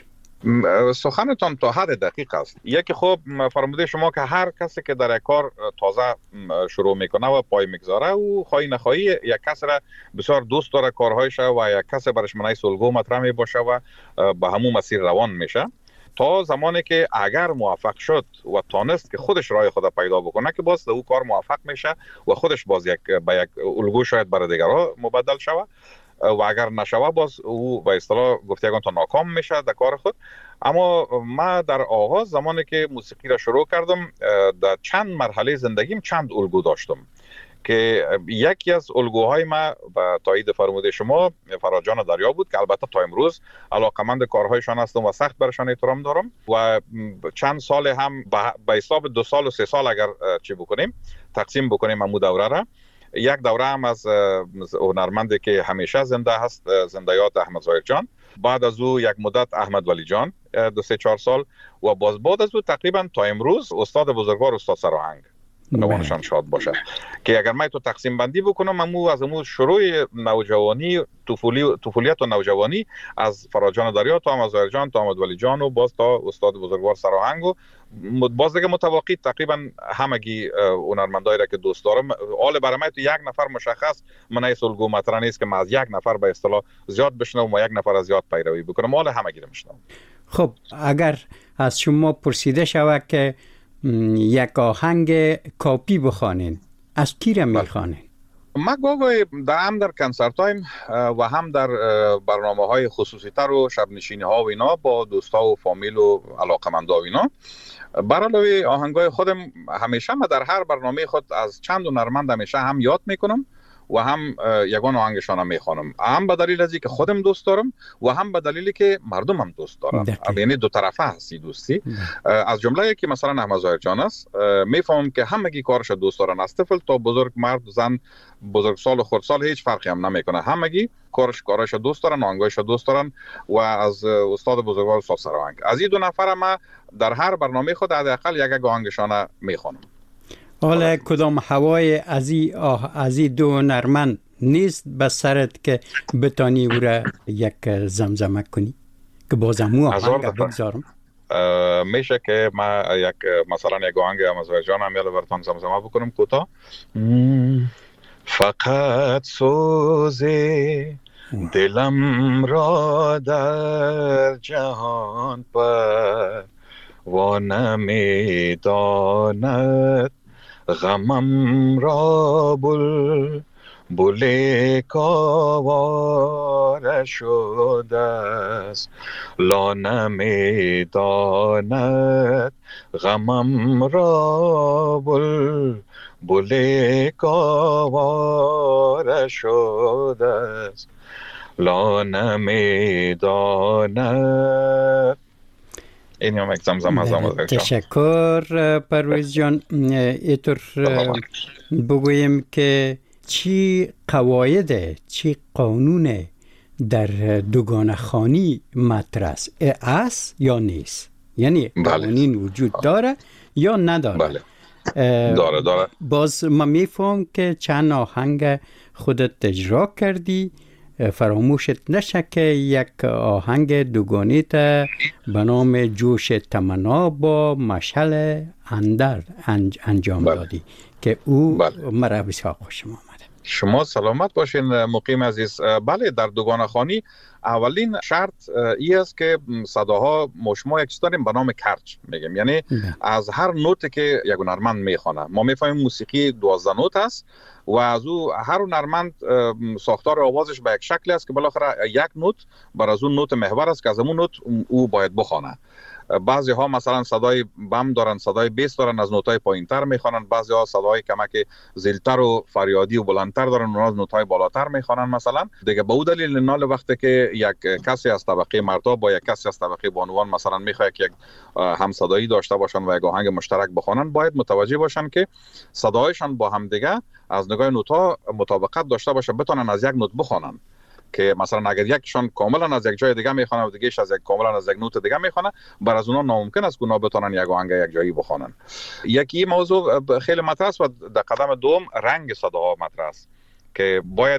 سخنتان تا حد دقیق است. یکی خوب فرموده شما که هر کسی که در یک کار تازه شروع میکنه و پای میگذاره و خواهی نخواهی یک کسی را بسیار دوست داره کارهایش و یک کسی برش منای الگو مطرح می باشه و به همون مسیر روان میشه تا زمانی که اگر موفق شد و تانست که خودش راه خود پیدا بکنه که باز او کار موفق میشه و خودش باز به یک الگو شاید برای دیگرها مبدل شوه و اگر نشوه باز او به اصطلاح گفتگان تا ناکام میشه در کار خود. اما ما در آغاز زمانی که موسیقی را شروع کردم در چند مرحله زندگیم چند الگو داشتم که یکی از الگوهای ما به تایید فرموده شما فراد دریا بود که البته تا امروز علاقمند کارهایشان هستم و سخت برشان احترام دارم و چند سال هم به حساب 2 سال و 3 سال اگر چی بکنیم تقسیم بکنیم همون دوره را، یک دوره هم از هنرمندی که همیشه زنده هست زندیات احمد ظاهر جان، بعد از او یک مدت احمد ولی جان 2-3-4 سال و باز بعد از او تقریبا تا امروز استاد بزرگوار استاد سراهنگ روانشان شاد باشه که اگر من تو تقسیم بندی بکنم از امو شروع نوجوانی طفولیت و نوجوانی از فراد دریا تا احمد ظاهر جان تا احمد ولی جان و باز تا استاد بزرگوار سراهنگ و باز دیگه متواقی تقریبا همگی هنرمندایی را که دوست دارم. حال برای من تو یک نفر مشخص منای الگو مطرح نیست که من از یک نفر به اصطلاح زیاد بشنوم و یک نفر از زیاد پیروی بکنم، حال همگی رو میشنوم. خب اگر از شما پرسیده شود که یک آهنگ کاپی بخوانین، از کی را میخوانین؟ ما گاهی در کنسرت تایم و هم در برنامه های خصوصی تر و شب نشینی ها و اینا با دوستا و فامیل و علاقمندا و اینا برای آهنگای خودم همیشه ما در هر برنامه خود از چند هنرمند همیشه هم یاد میکنم و هم یگان آهنگشان هم میخوانم، هم به دلیل ازی که خودم دوست دارم و هم به دلیلی که مردم هم دوست دارن، یعنی دو طرفه هستی دوستی. از جمله که مثلا احمد ظاهر جان است میفهمم که همگی کارش دوست دارن، از طفل تا بزرگ، مرد زن، بزرگسال و خردسال هیچ فرقی هم نمیکنه، همگی کارش دوست دارن، آهنگایش دوست دارن و از استاد بزرگوار استاد سراهنگ از این 2 نفر ما در هر برنامه خود حداقل یک آهنگشان میخوانم. حالا کدام هوای از این 2 هنرمند نیست به سرت که بتانی او را یک زمزمه کنی که بازم او آهنگ بگذارم؟ میشه که ما مثلا یک آهنگ احمد ظاهر جان هم یالا براتون زمزمه بکنم کوتاه. فقط سوز دلم را در جهان پر و نمیداند غمم را بل کاوار شده است، لا نمیداند غمم را بل کاوار شده است، لا نمیداند. این هم یک زمزمه. تشکر پرویز جان. اینطور بگویم که چی قواعد، چی قانون در دوگانه خوانی مطرح است یا نیست؟ یعنی قوانین وجود داره یا نداره؟ بله. داره. باز ما میفهم که چند آهنگ خودت اجرا کردی، فراموشت نشه که یک آهنگ دوگانه تا به نام جوش تمنا با مشعل اندر انجام دادی که او مرا بسیار خوشم آمده. شما سلامت باشین مقیم عزیز. بله، در دوگانه خوانی اولین شرط ای است که صداها ما یک چیز داریم به نام کرج میگیم، یعنی از هر نوتی که یک هنرمند میخوانه ما میفهمیم موسیقی 12 نوت است و از او هر هنرمند ساختار آوازش به یک شکلی است که بالاخره یک نوت بر از اون نوت محور است که از اون نوت او باید بخوانه. بعضی ها مثلا صدای بم دارن، صدای بیس دارن، از نوت‌های پایین‌تر میخوانن. بعضی ها صدای کمک زیلتر و فریادی و بلندتر دارن، اونها از نوت‌های بالاتر میخوانن مثلا. دیگه به اون دلیل نال وقتی که یک کسی از طبقه مردها با یک کسی از طبقه بانوان مثلا میخواد که یک همصدایی داشته باشن و یک آهنگ مشترک بخوانن، باید متوجه باشن که صدایشان با هم دیگه از نگاه نوت‌ها مطابقت داشته باشه، بتونن از یک نوت بخوانن. که مثلا اگر یکشون کاملا از یک جای دیگه میخونه و دیگه‌اش از یک کاملا از یک نوت دیگه میخونه، بر از اونها ناممکن است که اونها بتونن یک آهنگ یک جایی بخوانن. یکی موضوع خیلی مطرح است و در قدم دوم رنگ صداها مطرح است که باید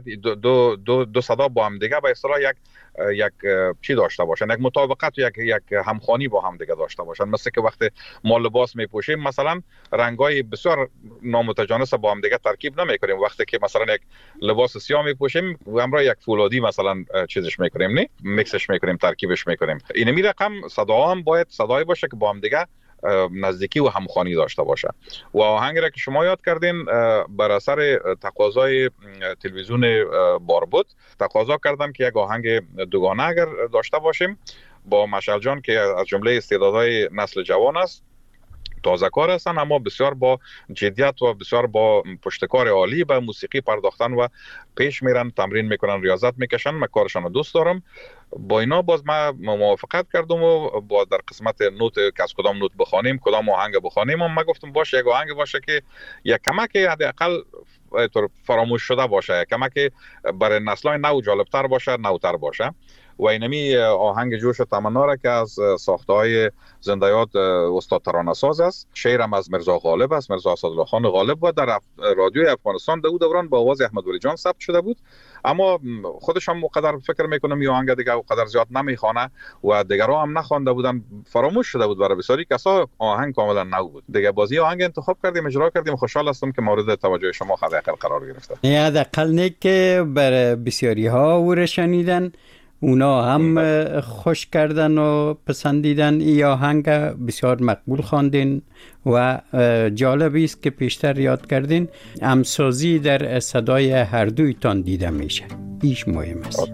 دو صدا با هم دیگه به اصطلاح یک چی داشته باشن، یک مطابقت و یک همخوانی با هم دیگه داشته باشن. مثل که وقتی ما لباس میپوشیم مثلا رنگای بسیار نامتجانس با هم دیگه ترکیب نمیکنیم. وقتی که مثلا یک لباس سیاه میپوشیم همراه یک فولادی مثلا چیزش میکنیم، نه میکسش میکنیم، ترکیبش میکنیم. این می رقم صدا هم باید صدایی باشه که با هم دیگه نزدیکی و همخوانی داشته باشه. و آهنگی را که شما یاد کردین بر اثر تقاضای تلویزیون باربود تقاضا کردم که یک آهنگ دوگانه اگر داشته باشیم با مشعل جان که از جمله استعدادهای نسل جوان است، تازه کار هستن، اما بسیار با جدیت و بسیار با پشتکار عالی به موسیقی پرداختن و پیش میرن، تمرین میکنن، ریاضت میکشن. من کارشان رو دوست دارم. با اینا باز من موافقت کردم و با در قسمت نوت که از کدام نوت بخوانیم، کدام آهنگ بخوانیم، من گفتم باشه یک آهنگ باشه که یک کمک حداقل فراموش شده باشه، کمک برای نسل‌های نو جالبتر باشه، نوتر باشه. و اینمی آهنگ جوش و تمنا را که از ساخته‌های زنده یاد استاد ترانه‌ساز است، شعرم از مرزا غالب است، مرزا اسدالله خان غالب، و در رادیوی افغانستان در دوران با آواز احمد ولی جان ثبت شده بود. اما خودش هم اونقدر فکر میکنم این آهنگ دیگه اونقدر زیاد نمیخوانه و دیگرها هم نخوانده بودن، فراموش شده بود برای بسیاری کسا. آهنگ کاملا نو بود. دیگه بازی آهنگ انتخاب کردیم، اجرا کردیم. خوشحال هستم که مورد توجه شما حداقل قرار گرفته. حداقل نه که برای بسیاری ها او شنیدن، اونا هم خوش کردن و پسندیدن. این آهنگ بسیار مقبول خواندین و جالب است که پیشتر یاد کردین همسازی در صدای هر دویتان دیده میشه. ایش مهم است.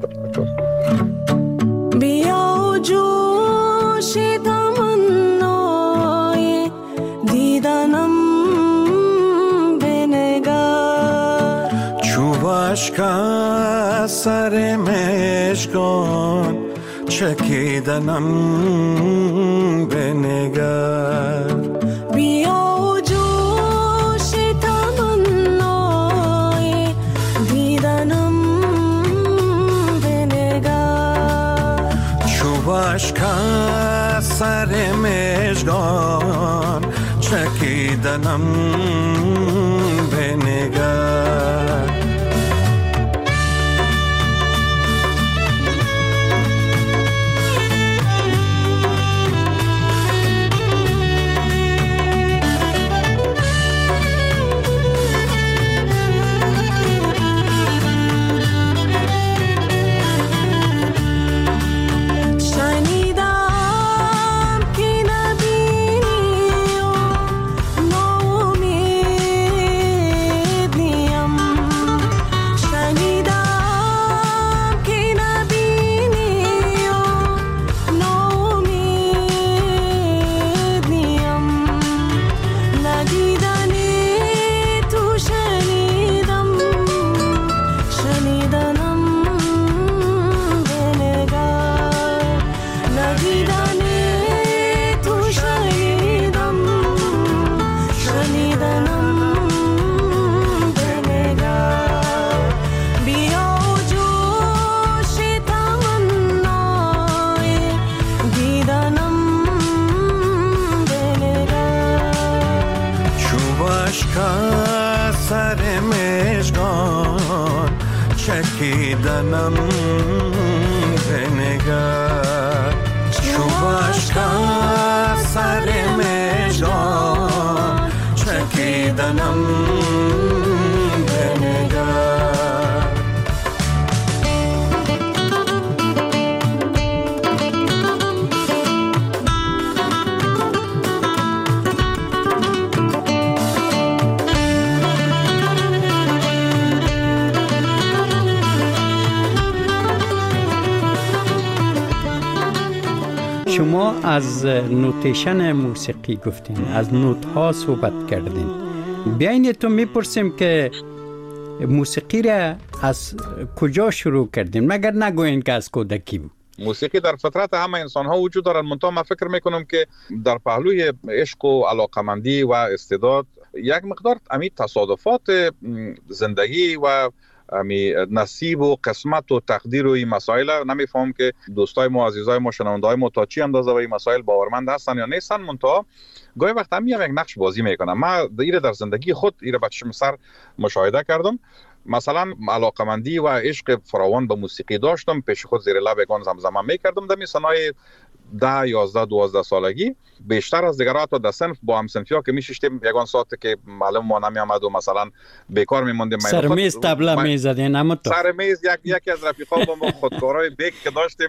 بیا جوش تمنای دیدنم بنگر، چوباشکا سر مشکان چکیدنم بنگر. بیا جوش تمنای دیدنم بنگر، چوباشکا سر مشکان چکیدنم بنگر. چکیدنم بنگر، چوباشکا سر مژگان چکیدنم بنگر. شما از نوتیشن موسیقی گفتین، از نوت ها صحبت کردین. بیاین تو میپرسیم که موسیقی را از کجا شروع کردین، مگر نگوین که از کودکی بود؟ موسیقی در فطرت همه انسان ها وجود دارد، منتها من فکر میکنم که در پهلوی عشق و علاقمندی و استعداد یک مقدار امی تصادفات زندگی و امی نصیب و قسمت و تقدیر و این مسائل نمیفهم که دوستای ما، عزیزای ما، شنونده‌های ما تا چی اندازه و این مسائل باورمند هستن یا نیستن. منتها گاهی وقت هم یک نقش بازی میکنم. من ایره در زندگی خود ایره به چشم سر مشاهده کردم. مثلا علاقمندی و عشق فراوان به موسیقی داشتم، پیش خود زیر لب یگان زمزمه میکردم. در سنای 10 11 12 سالگی بیشتر از دیگرها تا در صنف با هم صنفیا که میشیشتیم یگان ساعت که معلم ما نمی آمد و مثلا بیکار میموندیم، سر میز طبله میزدین. اما تو سر میز یکی از رفیقا با ما خودکارای بیک که داشتیم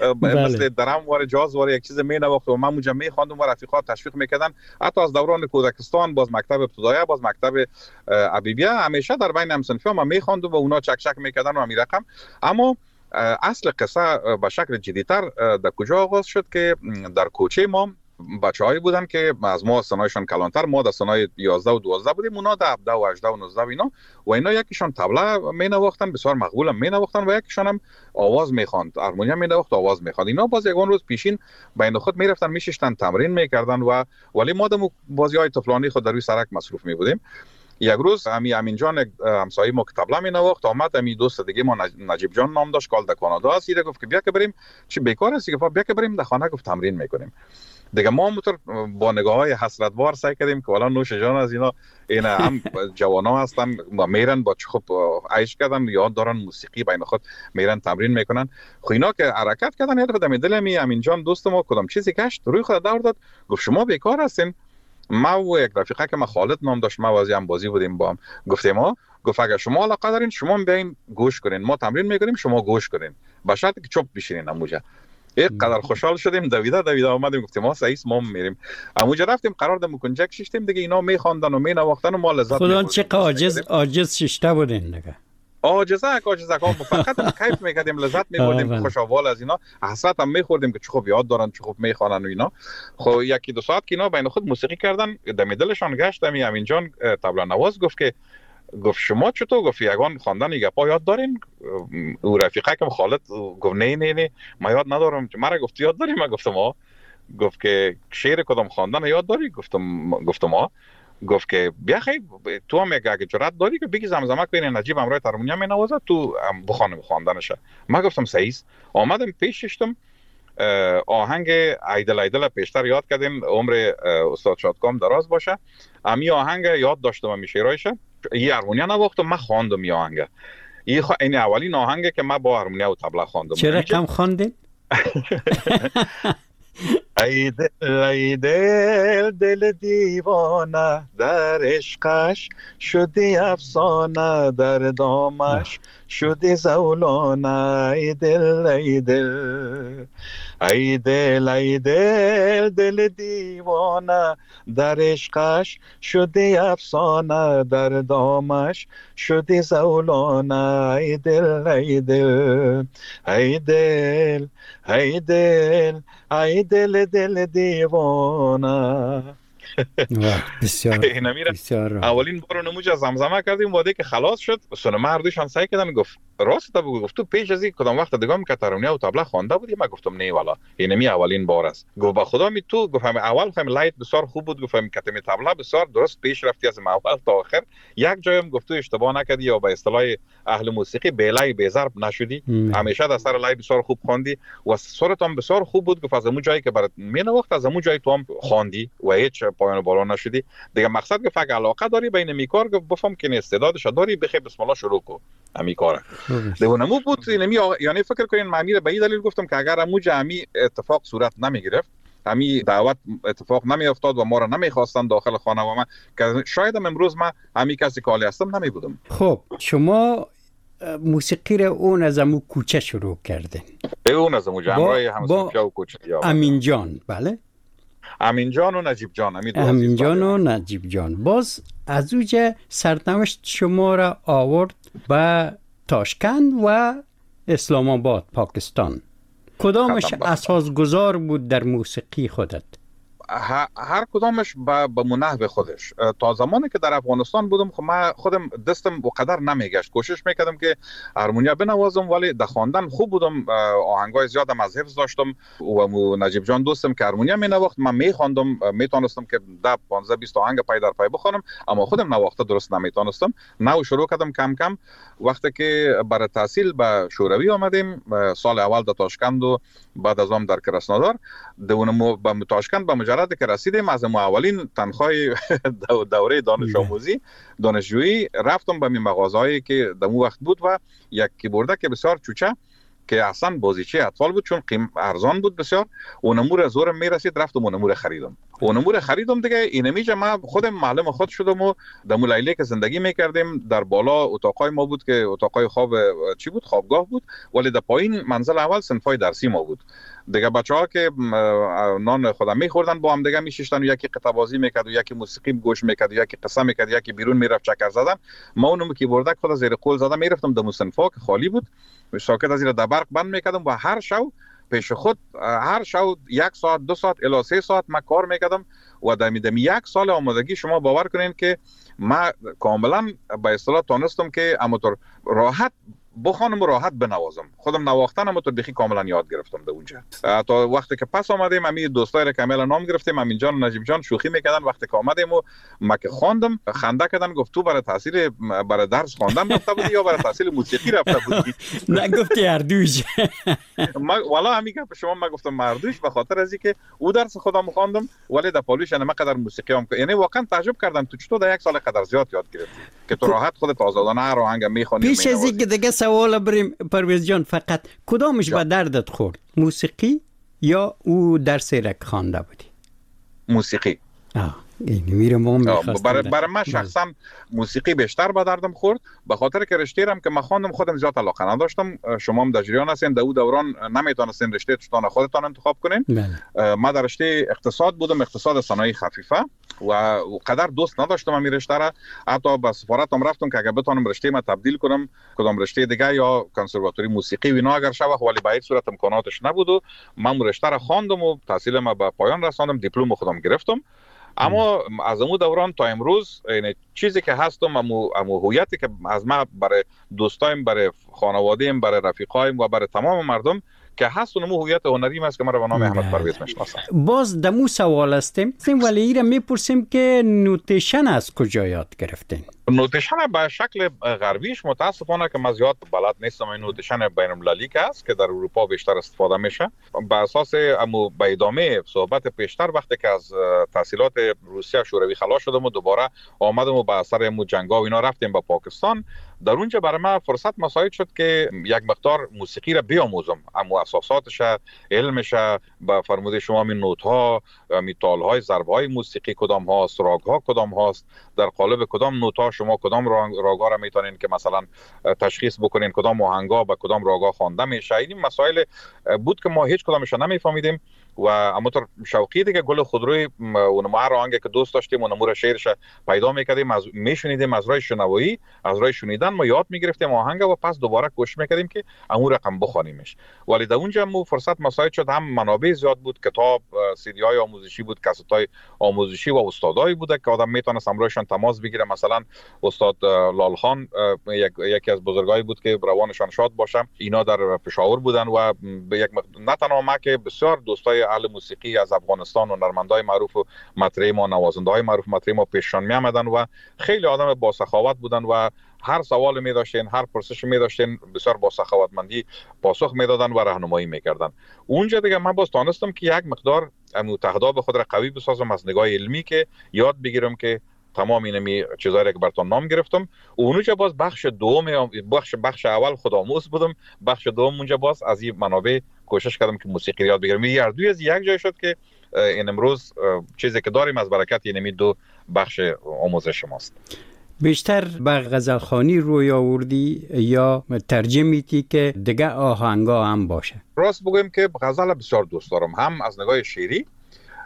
مثل درام واره جاز واره یک چیز مینواخت و من اونجا میخواندم و رفیقا تشویق میکردن. حتی از دوران کودکستان باز مکتب ابتدایی، باز مکتب ابیبیه، همیشه در بین هم صنفیا ما میخواندم و اونا چک چک میکردن و همین رقم. اما اصل قصه به شکل جدی‌تر در کجا آغاز شد که در کوچه ما بچه‌هایی بودن که از ما سنایشان کلانتر، ما در سنای 11 و 12 بودیم، اونا در 17 و 18 و 19 اینا یکیشان طبله مینواختن، بسیار مقبول هم مینواختن و یکیشان هم آواز میخواند، هارمونیوم مینواخت، آواز میخواند. اینا باز یگان روز پیشین بین خود میرفتن میششتن تمرین میکردن و ولی ما دم بازی‌های طفلانی خود در روی سرک مصروف میبودیم. یک روز امین جان همسایه ما که طبله مینواخت آمد، امی دوست دیگه ما نجیب جان نام داشت، کال در کانادا است، ایره گفت که بیا که بریم، چی بیکار هستی؟ گفت بیا که بریم در خانه، گفت تمرین میکنیم. دیگه ما موتور با نگاه‌های حسرت‌بار سعی کردیم که والا نوش جان از اینا هم جوانا هستن و میرن با خوب عیش کردن، یاد دارن موسیقی بین خود میرن تمرین میکنن. خو اینا که حرکت کردن یاد دادم دل امین جان دوست ما کدام چیزی کشت روی خود دور داد، گفت شما بیکار هستین. ما و یک رفیقه که ما خالد نام داشت، ما وازی هم بازی بودیم با هم، گفتیم ما گفت اگر شما علاقه دارین شما بیاین گوش کنین، ما تمرین میکنیم شما گوش کنین، به شرطی که چوب بشینین. اموجا یک قدر خوشحال شدیم، دویده اومدیم گفتیم ما سعیس ما میریم. اموجا رفتیم قرار دم کنجک شیشتیم دیگه، اینا میخواندن و مینواختن و ما لذت خدا چه عاجز شیشته بودین دیگه. عاجزه ما فقط کیف میکردیم، لذت میبردیم، خوشحال از اینا، حسرت هم میخوردیم که چه خوب یاد دارن، چه خوب میخوانن و اینا. خب یکی دو ساعت که اینا بین خود موسیقی کردن، دم دلشان گشت. امین جان طبله نواز گفت شما چطور؟ گفت یگان خواندن گپا یاد دارین؟ او رفیقه که خالد گفت نه ما یاد ندارم. مرا گفت یاد داری؟ من گفتم آ. گفت که شعر کدام خواندن یاد داری؟ گفتم آ. گفت که بیا خیلی تو هم اگه جرأت داری که بگی زمزمه کنی، نجیب همراه هارمونیوم مینوازه، تو بخواندنشه. من گفتم صحیح. آمدم پیششتم، آهنگ ایدل پیشتر یاد کردیم، عمر استاد شادکام دراز باشه. امی آهنگ یاد داشتم، امی شعرایشه این هارمونیوم نواختم، من خواندم این آهنگ. این اولین آهنگه که من با هارمونیوم و طبله خواندم. چه رقم خواندید؟ ای دل دیوانه در عشقش شدی افسانه، در دامش شدی زولانه. ای دل دیوانه در عشقش شدی افسانه، در دامش شدی زولانه. ای دل دیوانه. بسیار اولین بار نموج زمزمه کردیم واده که خلاص شد. سنما هردوشان سعی کردن، گفت راست تا گفت تو پیش از این کدام وقت دیگه که هارمونیوم و طبله خوانده بودی؟ من گفتم نه والا اینمی اولین بار است. گفت با خدا می تو گفتم اول فهم لایت بسیار خوب بود، گفتم کتم طبله بسیار درست پیش رفتی از اول تا آخر. یک جایم گفت تو اشتباه نکردی یا به اصطلاح اهل موسیقی بلای بی‌ضرب نشدی، همیشه در سر لای بسیار خوب خواندی و صورت هم بسیار خوب بود. گفت از اون جایی که برات مینواخت از اون جایی تو هم خواندی و هیچ پایان بالا نشدی. دیگه مقصد که فقط علاقه داری بین میکار، گفت بفهم که استعدادش داری، بخیر بسم الله شروع کن امی کار. دیگه نمو بود یعنی فکر کنین معنی به این دلیل گفتم که اگر امو جمعی اتفاق صورت نمی گرفت، همی دعوت اتفاق نمی افتاد و ما را نمی خواستن داخل خانه و من که شاید امروز من همی کسی کالی هستم نمی بودم. خب شما موسیقی را اون از امو کوچه شروع کردین؟ اون از امو جمعای همسنفیا و کوچه. امین جان، بله، امین جان و نجیب جان. امین جان و نجیب جان. باز از اوجه سرنوشت شما را آورد به تاشکند و اسلام آباد پاکستان. کدامش اساسگذار بود در موسیقی خودت؟ هر کدامش به منحو خودش. تا زمانی که در افغانستان بودم خب من خودم دستم و قدر نمیگشت، کوشش میکردم که هارمونیا بنوازم، ولی در خواندن خوب بودم، آهنگای زیادم از حفظ داشتم و نجیب جان دوستم که هارمونیا مینواخت، من میخواندم، میتونستم که 10 15 20 آهنگ پای در پای بخونم، اما خودم نواخته درست نمیتونستم. نو شروع کردم کم کم. وقتی که برای تحصیل به شوروی آمدیم، سال اول در تاشکند و بعد از آن در کراسنودار، به تاشکند به مجرد که رسیدیم از اولین تنخواه دوره دانش آموزی دانشجویی رفتم به مغازه‌ای که در اون وقت بود و یک کیبورد که بسیار چوچه که اصلا بازیچه اطفال بود، چون ارزان بود بسیار، و نمور زورم میرسید، رفتم و نمور خریدم. و نمور خریدم دیگه اینمیجه من خودم معلم خود شدم و در لیلی که زندگی میکردیم در بالا اتاقای ما بود که اتاقای خواب چی بود، خوابگاه بود، ولی در پایین منزل اول صنفای درسی ما بود دیگه. بچه‌ها که نان خودم میخوردن با هم دیگه میشیشتن، یکی قطعه بازی میکرد و یکی موسیقی گوش میکرد، یکی قصه میکرد، یکی بیرون میرفت چکر زدن. ما اونم کیبوردک خود زیر قول زدم میرفتم در صنفا که خالی بود، ساکت از زیر برق بند میکردم و هر شو پیش خود هر شو 1 ساعت 2 ساعت الی 3 ساعت من کار میکردم و در 1 سال آمادگی شما باور کنین که من کاملا به اصطلاح تونستم که اماتور راحت بخوانم و راحت بنوازم. خودم نواختن اماتور بخی کاملا یاد گرفتم در اونجا. تا وقتی که پس آمدیم همین دوستای را کاملا نام گرفتیم، امین جان و نجیب جان شوخی میکردن وقتی که آمدیم و ما که خواندم خنده کردن، گفت تو برای تحصیل برای درس خواندن رفته بودی یا برای تحصیل موسیقی رفته بودی؟ نه گفتی هر دوش. والا همین که شما ما گفتم مردوش، به خاطر از اینکه او درس خودم خواندم ولی در پالوش انا قدر موسیقی هم، یعنی واقعا تعجب کردم تو چطور در 1 سال قدر زیاد یاد گرفتی که تو راحت خودت آزادانه هر آهنگ میخونی. پیش از اینکه دیگه سوال بریم پرویز جان، فقط کدامش به دردت خورد، موسیقی یا او درس را که خوانده بودی؟ موسیقی. برای من شخصا موسیقی بیشتر به دردم خورد، به خاطر که رشته رم که من خواندم خودم زیاد علاقه نداشتم. شما هم در جریان هستین در اون دوران نمیتونستین رشته چطور خودتان انتخاب کنین. من در رشته اقتصاد بودم، اقتصاد صنایع خفیفه، و قدر دوست نداشتم همین رشته را. حتی به سفارتم رفتم که اگه بتونم رشته ما تبدیل کنم کدام رشته دیگه یا کنسرواتوری موسیقی و اینا اگر شوه، ولی به هیچ صورت امکاناتش نبود و من رشته را خواندم و تحصیلم به پایان رساندم، دیپلم خودم گرفتم. اما از اون دوران تا امروز این چیزی که هستم، امو هویتی که از ما برای دوستایم، برای خانواده‌ام، برای رفیقایم و برای تمام مردم که هست، اون هویت هنریم است که ما رو به نام احمد پرویز میشناسن. باز دمو سوال هستیم ولی ایرا میپرسیم که نوتیشن از کجا یاد گرفتین؟ نوتیشن به شکل غربیش متاسفانه که من زیاد بلد نیستم. این نوتیشن بین‌المللی که است که در اروپا بیشتر استفاده میشه. به اساس به ادامه صحبت پیشتر وقتی که از تحصیلات روسیه شوروی خلاص شدم و دوباره آمدم و به اثر جنگا و اینا رفتیم به پاکستان، در اونجا برای من فرصت مساعد شد که یک مقدار موسیقی را بیاموزم، اما اساساتش، علمش، به فرموده شما می نوت ها، می تال های، ضرب های موسیقی کدام هاست، راگ ها کدام هاست، در قالب کدام نوت ها شما کدام راگا را میتونین که مثلا تشخیص بکنین کدام آهنگا به کدام راگا خوانده میشه. این مسائل بود که ما هیچ کدامش نمیفهمیدیم و اماتور شوقی دیگه گل خودروی اون هر آهنگی که دوست داشتیم اون امور شعرش پیدا میکردیم، از میشنیدیم، از راه شنوایی، از راه شنیدن ما یاد میگرفتیم آهنگ و پس دوباره کوشش میکردیم که اون رقم بخونیمش. ولی در اونجا مو فرصت مساعد شد، هم منابع زیاد بود، کتاب، سی دی های آموزشی بود، کاستای آموزشی و استادایی بود که آدم میتونست همراهشون تماس بگیره. مثلا استاد لال خان یکی از بزرگایی بود که روانشان شاد باشه، اینا در پشاور بودن و یک نه تنها ما که بسیار دوستای اهل موسیقی از افغانستان و هنرمندای معروف و مطرح ما، نوازنده‌های معروف مطرح ما پیششان می آمدن و خیلی آدم با سخاوت بودن و هر سوال می داشتین، هر پرسش می داشتین، بسیار با سخاوتمندی پاسخ می دادن و راهنمایی می کردن. اونجا دیگه من باز تونستم که یک مقدار متحدا به خود را قوی بسازم از نگاه علمی، که یاد بگیرم که تمام اینمی چیزایی که براتون نام گرفتم. و اونجا باز بخش دوم، بخش اول خودآموز بودم، بخش دوم اونجا باز از این منابع کوشش کردم که موسیقی یاد بگیرم. هر دوی از یک جای شد که این امروز چیزی که داریم از برکت اینمی دو بخش آموزش ماست. بیشتر به غزلخوانی روی آوردی یا ترجمه‌ای که دیگه آهنگا هم باشه؟ راست بگویم که غزل بسیار دوست دارم، هم از نگاه شعری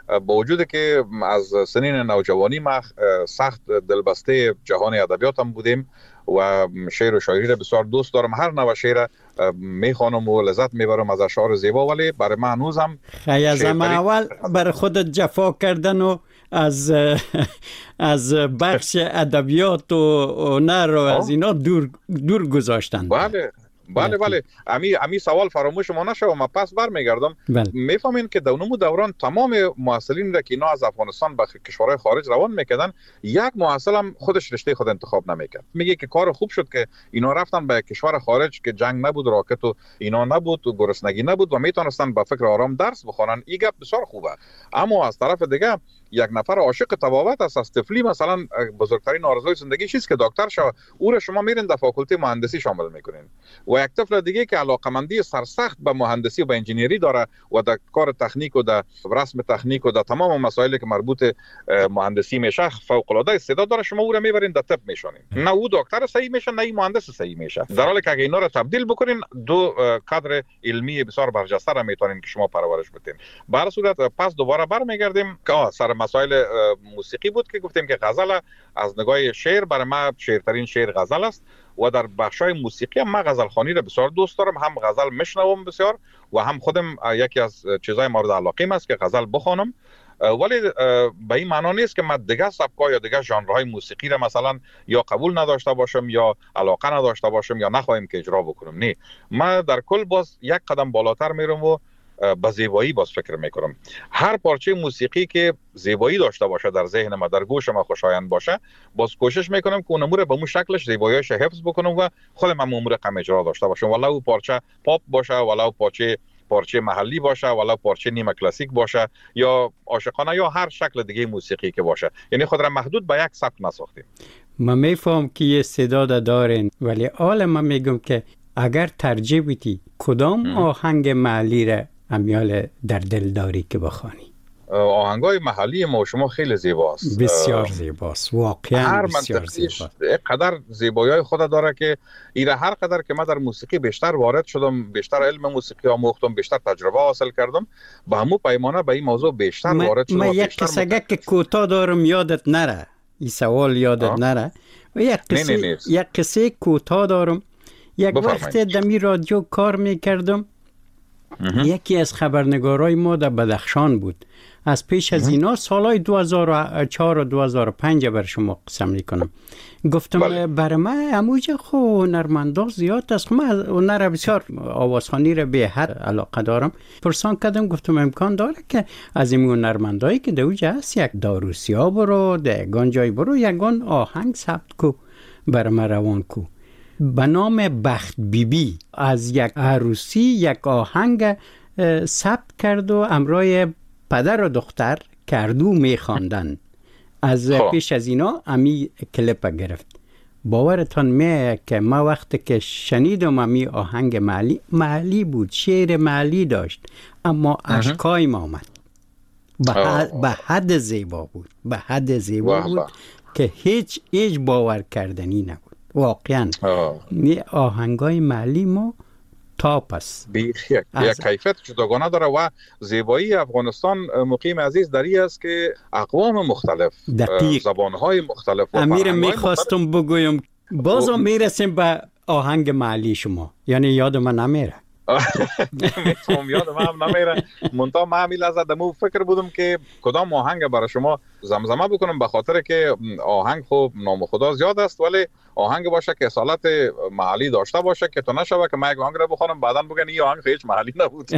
با وجود که از سنین نوجوانی ما سخت دلبسته جهان ادبیاتم بودیم و شعر و شاعری را بسیار دوست دارم. هر نوع شعر میخوانم و لذت میبرم از اشعار زیبا، ولی برای من هنوزم خیلی از اول برای خودت جفا کردن و از بخش ادبیات و هنر و از اینا دور گذاشتن. بله امی سوال فراموش ما نشه و ما پس برمیگردم. میفهمین که دونمو دوران تمام محصلین را که اینا از افغانستان به کشورهای خارج روان میکردن، یک محصل هم خودش رشته خود انتخاب نمیکرد. میگه که کار خوب شد که اینا رفتن به کشور خارج که جنگ نبود، راکت و اینا نبود و گرسنگی نبود و میتونستن با فکر آرام درس بخونن. این گپ بسیار خوبه. اما از طرف دیگه یک نفر عاشق طبابت است، از طفلی مثلا بزرگترین آرزوی زندگی چیست که دکتر شه، او را شما میرین در فاکولته مهندسی شامل میکنین. و یک طفل دیگه که علاقمندی سرسخت به مهندسی و به انجینیری داره و در کار تکنیک و در رسم تکنیک و در تمام مسائلی که مربوط مهندسی میشه فوق العاده استعداد داره، شما او را میبرین در طب میشونین. نه او دکتر صحیح میشه نه این مهندس صحیح میشه، در حالی که اگه اینا را تبدیل بکنین دو کادر علمی بسیار برجسته را میتونین که شما پرورش بدین. به هر صورت پس دوباره برمیگردیم که سر مسائل موسیقی بود که گفتیم که غزل از نگاه شعر برای ما شعرترین شعر غزل است و در بخشای موسیقی هم من غزل خوانی را بسیار دوست دارم. هم غزل میشنوم بسیار و هم خودم یکی از چیزای مورد علاقه است که غزل بخوانم، ولی به این معنا نیست که من دیگه سبکا یا دیگه ژانرهای موسیقی را مثلا یا قبول نداشته باشم یا علاقه نداشته باشم یا نخواهیم که اجرا بکنم. نه، من در کل باز یک قدم بالاتر میرم و با زیبایی باز فکر میکنم. هر پارچه موسیقی که زیبایی داشته باشه در ذهن ما، در گوش ما خوشایند باشه، باز کوشش میکنم که اون امور به اون شکلش زیباییش حفظ بکنم و خودم هم امور کم اجرا داشته باشم، ولو او پارچه پاپ باشه، ولو پارچه محلی باشه، ولو پارچه نیمه کلاسیک باشه یا عاشقانه یا هر شکل دیگه موسیقی که باشه. یعنی خود را محدود به یک سبک نساختیم. ما میفهم که یه استعداد دارین، ولی حالا من میگم که اگر ترجیح بدی کدام آهنگ محلی را امیال در دل داری که بخوانی؟ آهنگای محلی ما و شما خیلی زیباست، بسیار زیباست، واقعا بسیار زیباست. قدر زیبایی خود داره که ایره هر قدر که من در موسیقی بیشتر وارد شدم، بیشتر علم موسیقی آموختم، بیشتر تجربه حاصل کردم، به همون پیمانه به این موضوع بیشتر وارد شدم. من یک قصه که کوتاه دارم یادت نره، این سوال یادت نره. و یک قصه کوتاه دارم. یک وقت دمی رادیو کار میکردم، یکی از خبرنگارای ما در بدخشان بود. از پیش از اینا سالهای 2004 و 2005 بر شما قسم میکنم. گفتم برای من اموجه خو هنرمندا زیاد است، من هنر بسیار آوازخوانی را به حد علاقه دارم. پرسان کردم، گفتم امکان داره که از این هنرمندایی که دوجه هست یک داروسیا برو، دگان جای برو یگان آهنگ ثبت کو برای من روان کو به نام بخت بیبی. از یک عروسی یک آهنگ ثبت کرد و امرای پدر و دختر کردو میخواندن. از پیش از اینا امی کلیپ گرفت. باورتان میه که ما وقتی که شنیدم امی آهنگ محلی بود، شعر محلی داشت، اما اشکای ما آمد. به حد زیبا بود، به حد زیبا بود که هیچ باور کردنی نبود. واقعا آهنگای محلی ما تاپ است. یک کیفیت جداگانه داره و زیبایی افغانستان مقیم عزیز دری است که اقوام مختلف، زبانهای مختلف و امیر میخواستم بگویم بازم میرسیم به آهنگ محلی شما، یعنی یاد من نمیره. میتونم یاد من هم نمیره. منتها من همی لحظه دمو فکر بودم که کدام آهنگ برای شما زمزمه بکنم، به خاطر که آهنگ خوب نام خدا زیاد است، ولی آهنگ باشه که اصالت محلی داشته باشه که تو نشوه که من یک آهنگ را بخونم بعداً بگن این آهنگ هیچ محلی نبود.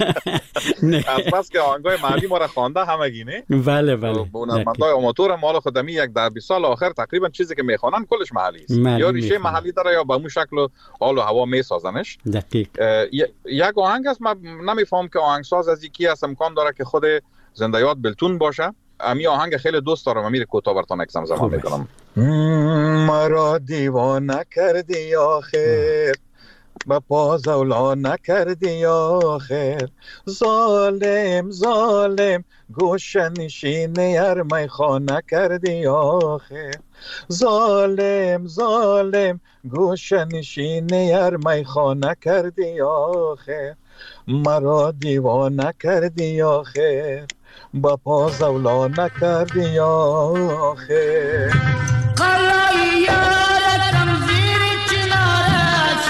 از بس که آهنگای محلی ما را خوانده همگی نه. بله. هنرمندای آماتور مال خودمی یک در 20 سال آخر تقریبا چیزی که میخوانن کلش محلی است، یا ریشه محلی داره یا به اون شکل و حال و هوا میسازنش. دقیق. یک آهنگ است، من نمیفهم که آهنگساز از یکی است، امکان داره که خود زنده یاد بلتون باشه. امی آهنگ خیلی دوست دارم، امیر کوتاه براتون یک زمزمه میکنم. مرا دیوانه کردی آخر، به پازولا نکردی آخر، ظالم گوش نشینه ارمی خانه کردی آخر، ظالم گوش نشینه ارمی خانه کردی آخر، مرا دیوانه کردی آخر، با پا زولا نکردی آخه قلای یارتم زیر چنارش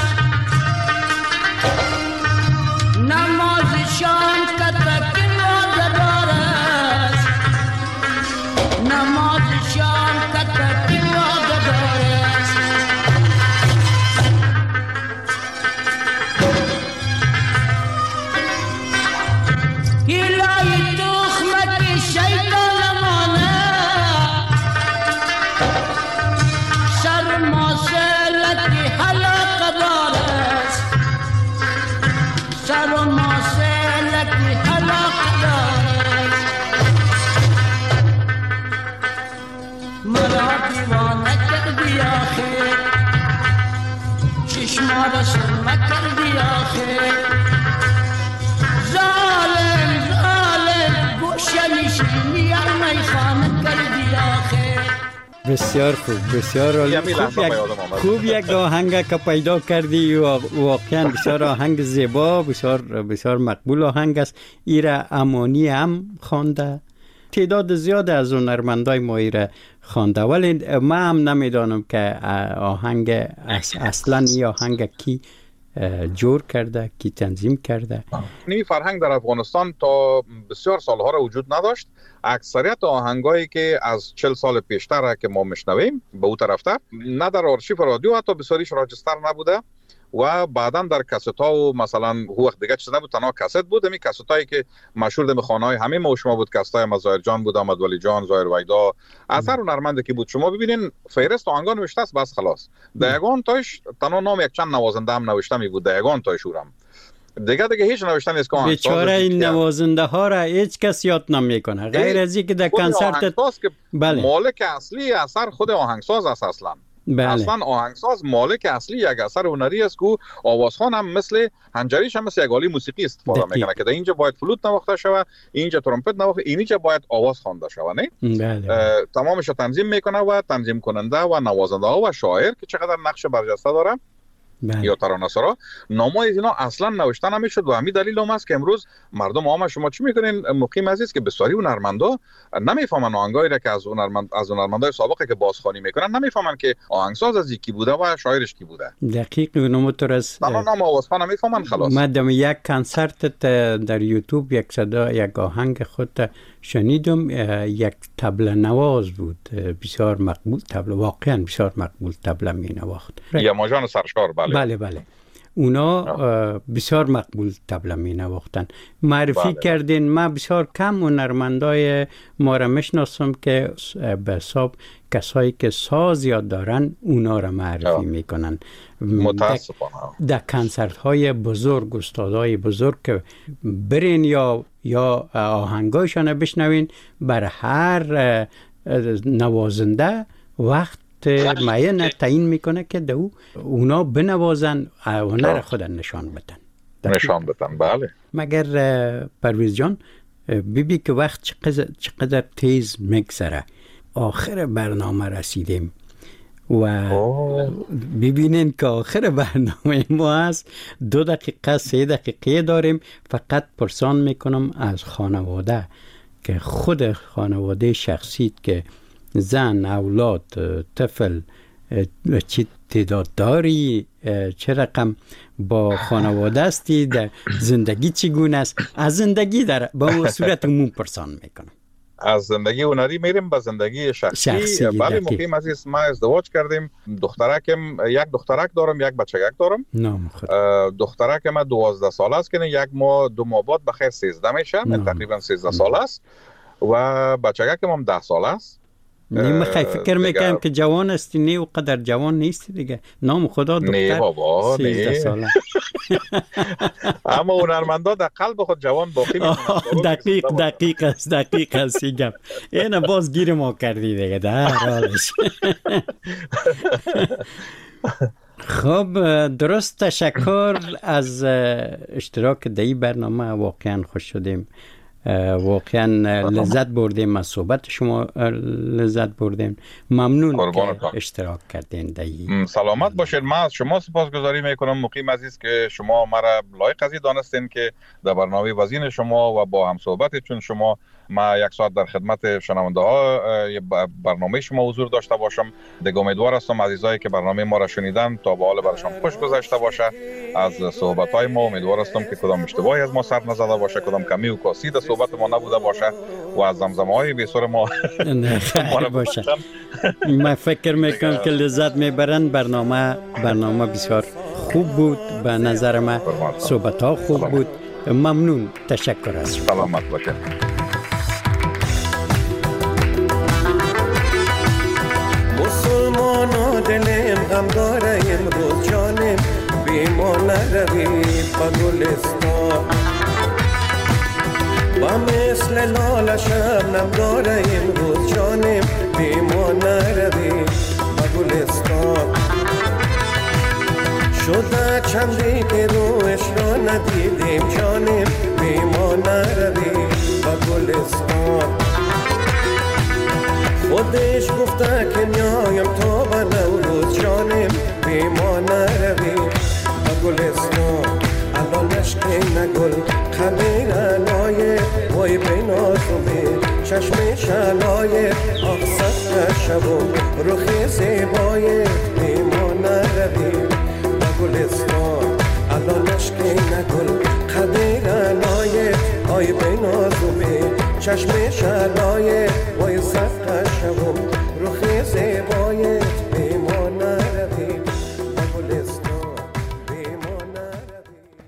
نماز شام کتک نادارش نماز شام کتک نادارش هلای تخمک شیطان مانه سر ماسلتی حلق دارست سر ماسلتی حلق دارست مرا دیوانه کردی آخر چشما را سرمه کردی آخر ظالم ظالم گوشه نشینی میخانه کردی آخر بسیار خوب، بسیار عالی. خوب یک آهنگ که پیدا کردی و واقعا بسیار آهنگ زیبا، بسیار مقبول آهنگ است. ایره امانی هم خوانده، تعداد زیاد از هنرمندای ما ایره خوانده، ولی ما هم نمیدانم که آهنگ اصلا این آهنگ کی جور کرده، کی تنظیم کرده. این فرهنگ در افغانستان تا بسیار سالها را وجود نداشت. اکثریت آهنگایی که از 40 سال پیشتر که ما میشنویم به اون طرفتر نه در آرشیو رادیو حتی بسیاریش راجستر نبوده و بعدا در کست ها و مثلا وقت دیگه چیز نبود، تنها کست بود. همین کست هایی که مشهور در خانه های همه ما و شما بود، کست های مظاهر جان بود، احمد ولی جان، ظاهر ویدا، اثر هنرمند که بود. شما ببینین فهرست آهنگا نوشته است بس خلاص. دیگان تاش تنها نام یک چند نوازنده هم نوشته می بود، دیگان تاش اورم دیگه هیچ نوشتن نیست که بیچاره این نوازنده ها را هیچ کس یاد نمیکنه غیر از اینکه در کنسرت بله. مالک اصلی اثر خود آهنگساز است اصلا. بله. اصلا آهنگساز مالک اصلی یک اثر هنری است که آوازخوان هم مثل حنجریش هم مثل یک آله موسیقی استفاده میکنه که در اینجا باید فلوت نواخته شود، اینجا ترومپت نواخته، اینجا باید آواز خوانده شود، نه؟ بله. تمامش تنظیم میکنه و تنظیم کننده و نوازنده ها و شاعر که چقدر نقش برجسته داره. بله. یا ترانه‌سرا نامای اینا اصلا نوشته نمیشد و همین دلیل هم است که امروز مردم عام شما چی میکنین مقیم عزیز که بسیاری هنرمندا نمیفهمن آهنگایی را که از هنرمندای سابقه که بازخوانی میکنن نمیفهمن که آهنگساز از کی بوده و شاعرش کی بوده. دقیق نموتر از نام آوازخوان نمیفهمن خلاص. مدام یک کنسرت در یوتیوب یک صدا یک آهنگ خود شنیدم، یک طبله نواز بود بسیار مقبول، طبله واقعا بسیار مقبول طبله می نواخت. یا ماجان سرشار. بله اونا بسیار مقبول طبله می نواختن. معرفی کردین. من بسیار کم هنرمندای ما را میشناسم که به حساب کسایی که ساز یاد دارن اونا را معرفی میکنن. متاسفانه در کنسرت های بزرگ استادای بزرگ که برین یا آهنگایشان بشنوین، بر هر نوازنده وقت معین تعیین میکنه که دو اونا بنوازن هنر خود نشان بدن. بله. مگر پرویز جان ببین که وقت چقدر تیز میگذره، آخر برنامه رسیدیم و ببینین که آخر برنامه ما هست. 2 دقیقه 3 دقیقه داریم. فقط پرسان میکنم از خانواده که خود خانواده شخصیت که زن، اولاد، طفل، چی تعداد داری، چه رقم با خانواده استی، در زندگی چگونه است؟ از زندگی در با صورت عموم پرسان میکنم. از زندگی هنری میریم به زندگی شخصی. بله مقیم عزیز، ما ازدواج کردیم. یک دخترک دارم، یک بچگک دارم. دخترکم 12 سال است که یک ماه 2 ماه بعد بخیر 13 میشه، تقریبا 13 سال است و بچگکم هم 10 سال است. نیم خیلی فکر میکنم که جوان استی، نه و قدر جوان نیستی دیگه. نام خدا دختر. نه بابا 13 ساله. اما هنرمندا در قلب خود جوان باقی میمونن. دقیق است گپ. اینا باز گیر ما کردی دیگه در حالش. خب درست، تشکر از اشتراک در این برنامه. واقعا خوش شدیم، واقعا لذت بردیم از صحبت شما، لذت بردیم. ممنون که اشتراک کردین در سلامت باشید. من از شما سپاسگزاری میکنم مقیم عزیز که شما مرا لایق از دانستین که در برنامه وزین شما و با هم صحبت چون شما ما یک ساعت در خدمت شنونده ها برنامه شما حضور داشته باشم. دیگه امیدوار هستم عزیزایی که برنامه ما را شنیدن تا به حال برشان خوش گذشته باشه. از صحبت های ما امیدوار هستم که کدام اشتباهی از ما سر نزده باشه، کدام کمی و کاسی در صحبت ما نبوده باشه و از زمزمه های بیسور ما باشه. من فکر میکنم که لذت میبرن. برنامه بسیار خوب بود به نظر من. صحبت ها خوب بود. ممنون، تشکر از شما. سلامت باشه. مسلمان دلم غم داره امروز جانم بی ما نروی با گلستان با مثل لاله شبنم داره امروز جانم بی ما نروی با گلستان شده چندی که روش را ندیدیم جانم بی ما نروی با گلستان خودش گفته که میایم تا به نوروز جانم بی ما نروی با گلستان الانش که نگل خمیر علایه وای بینازومی چشم شلایه آخصد شبو رخ زیبایه بی ما نروی با گلستان الانش که نگل خمیر علایه وای بینازومی چشم شلایه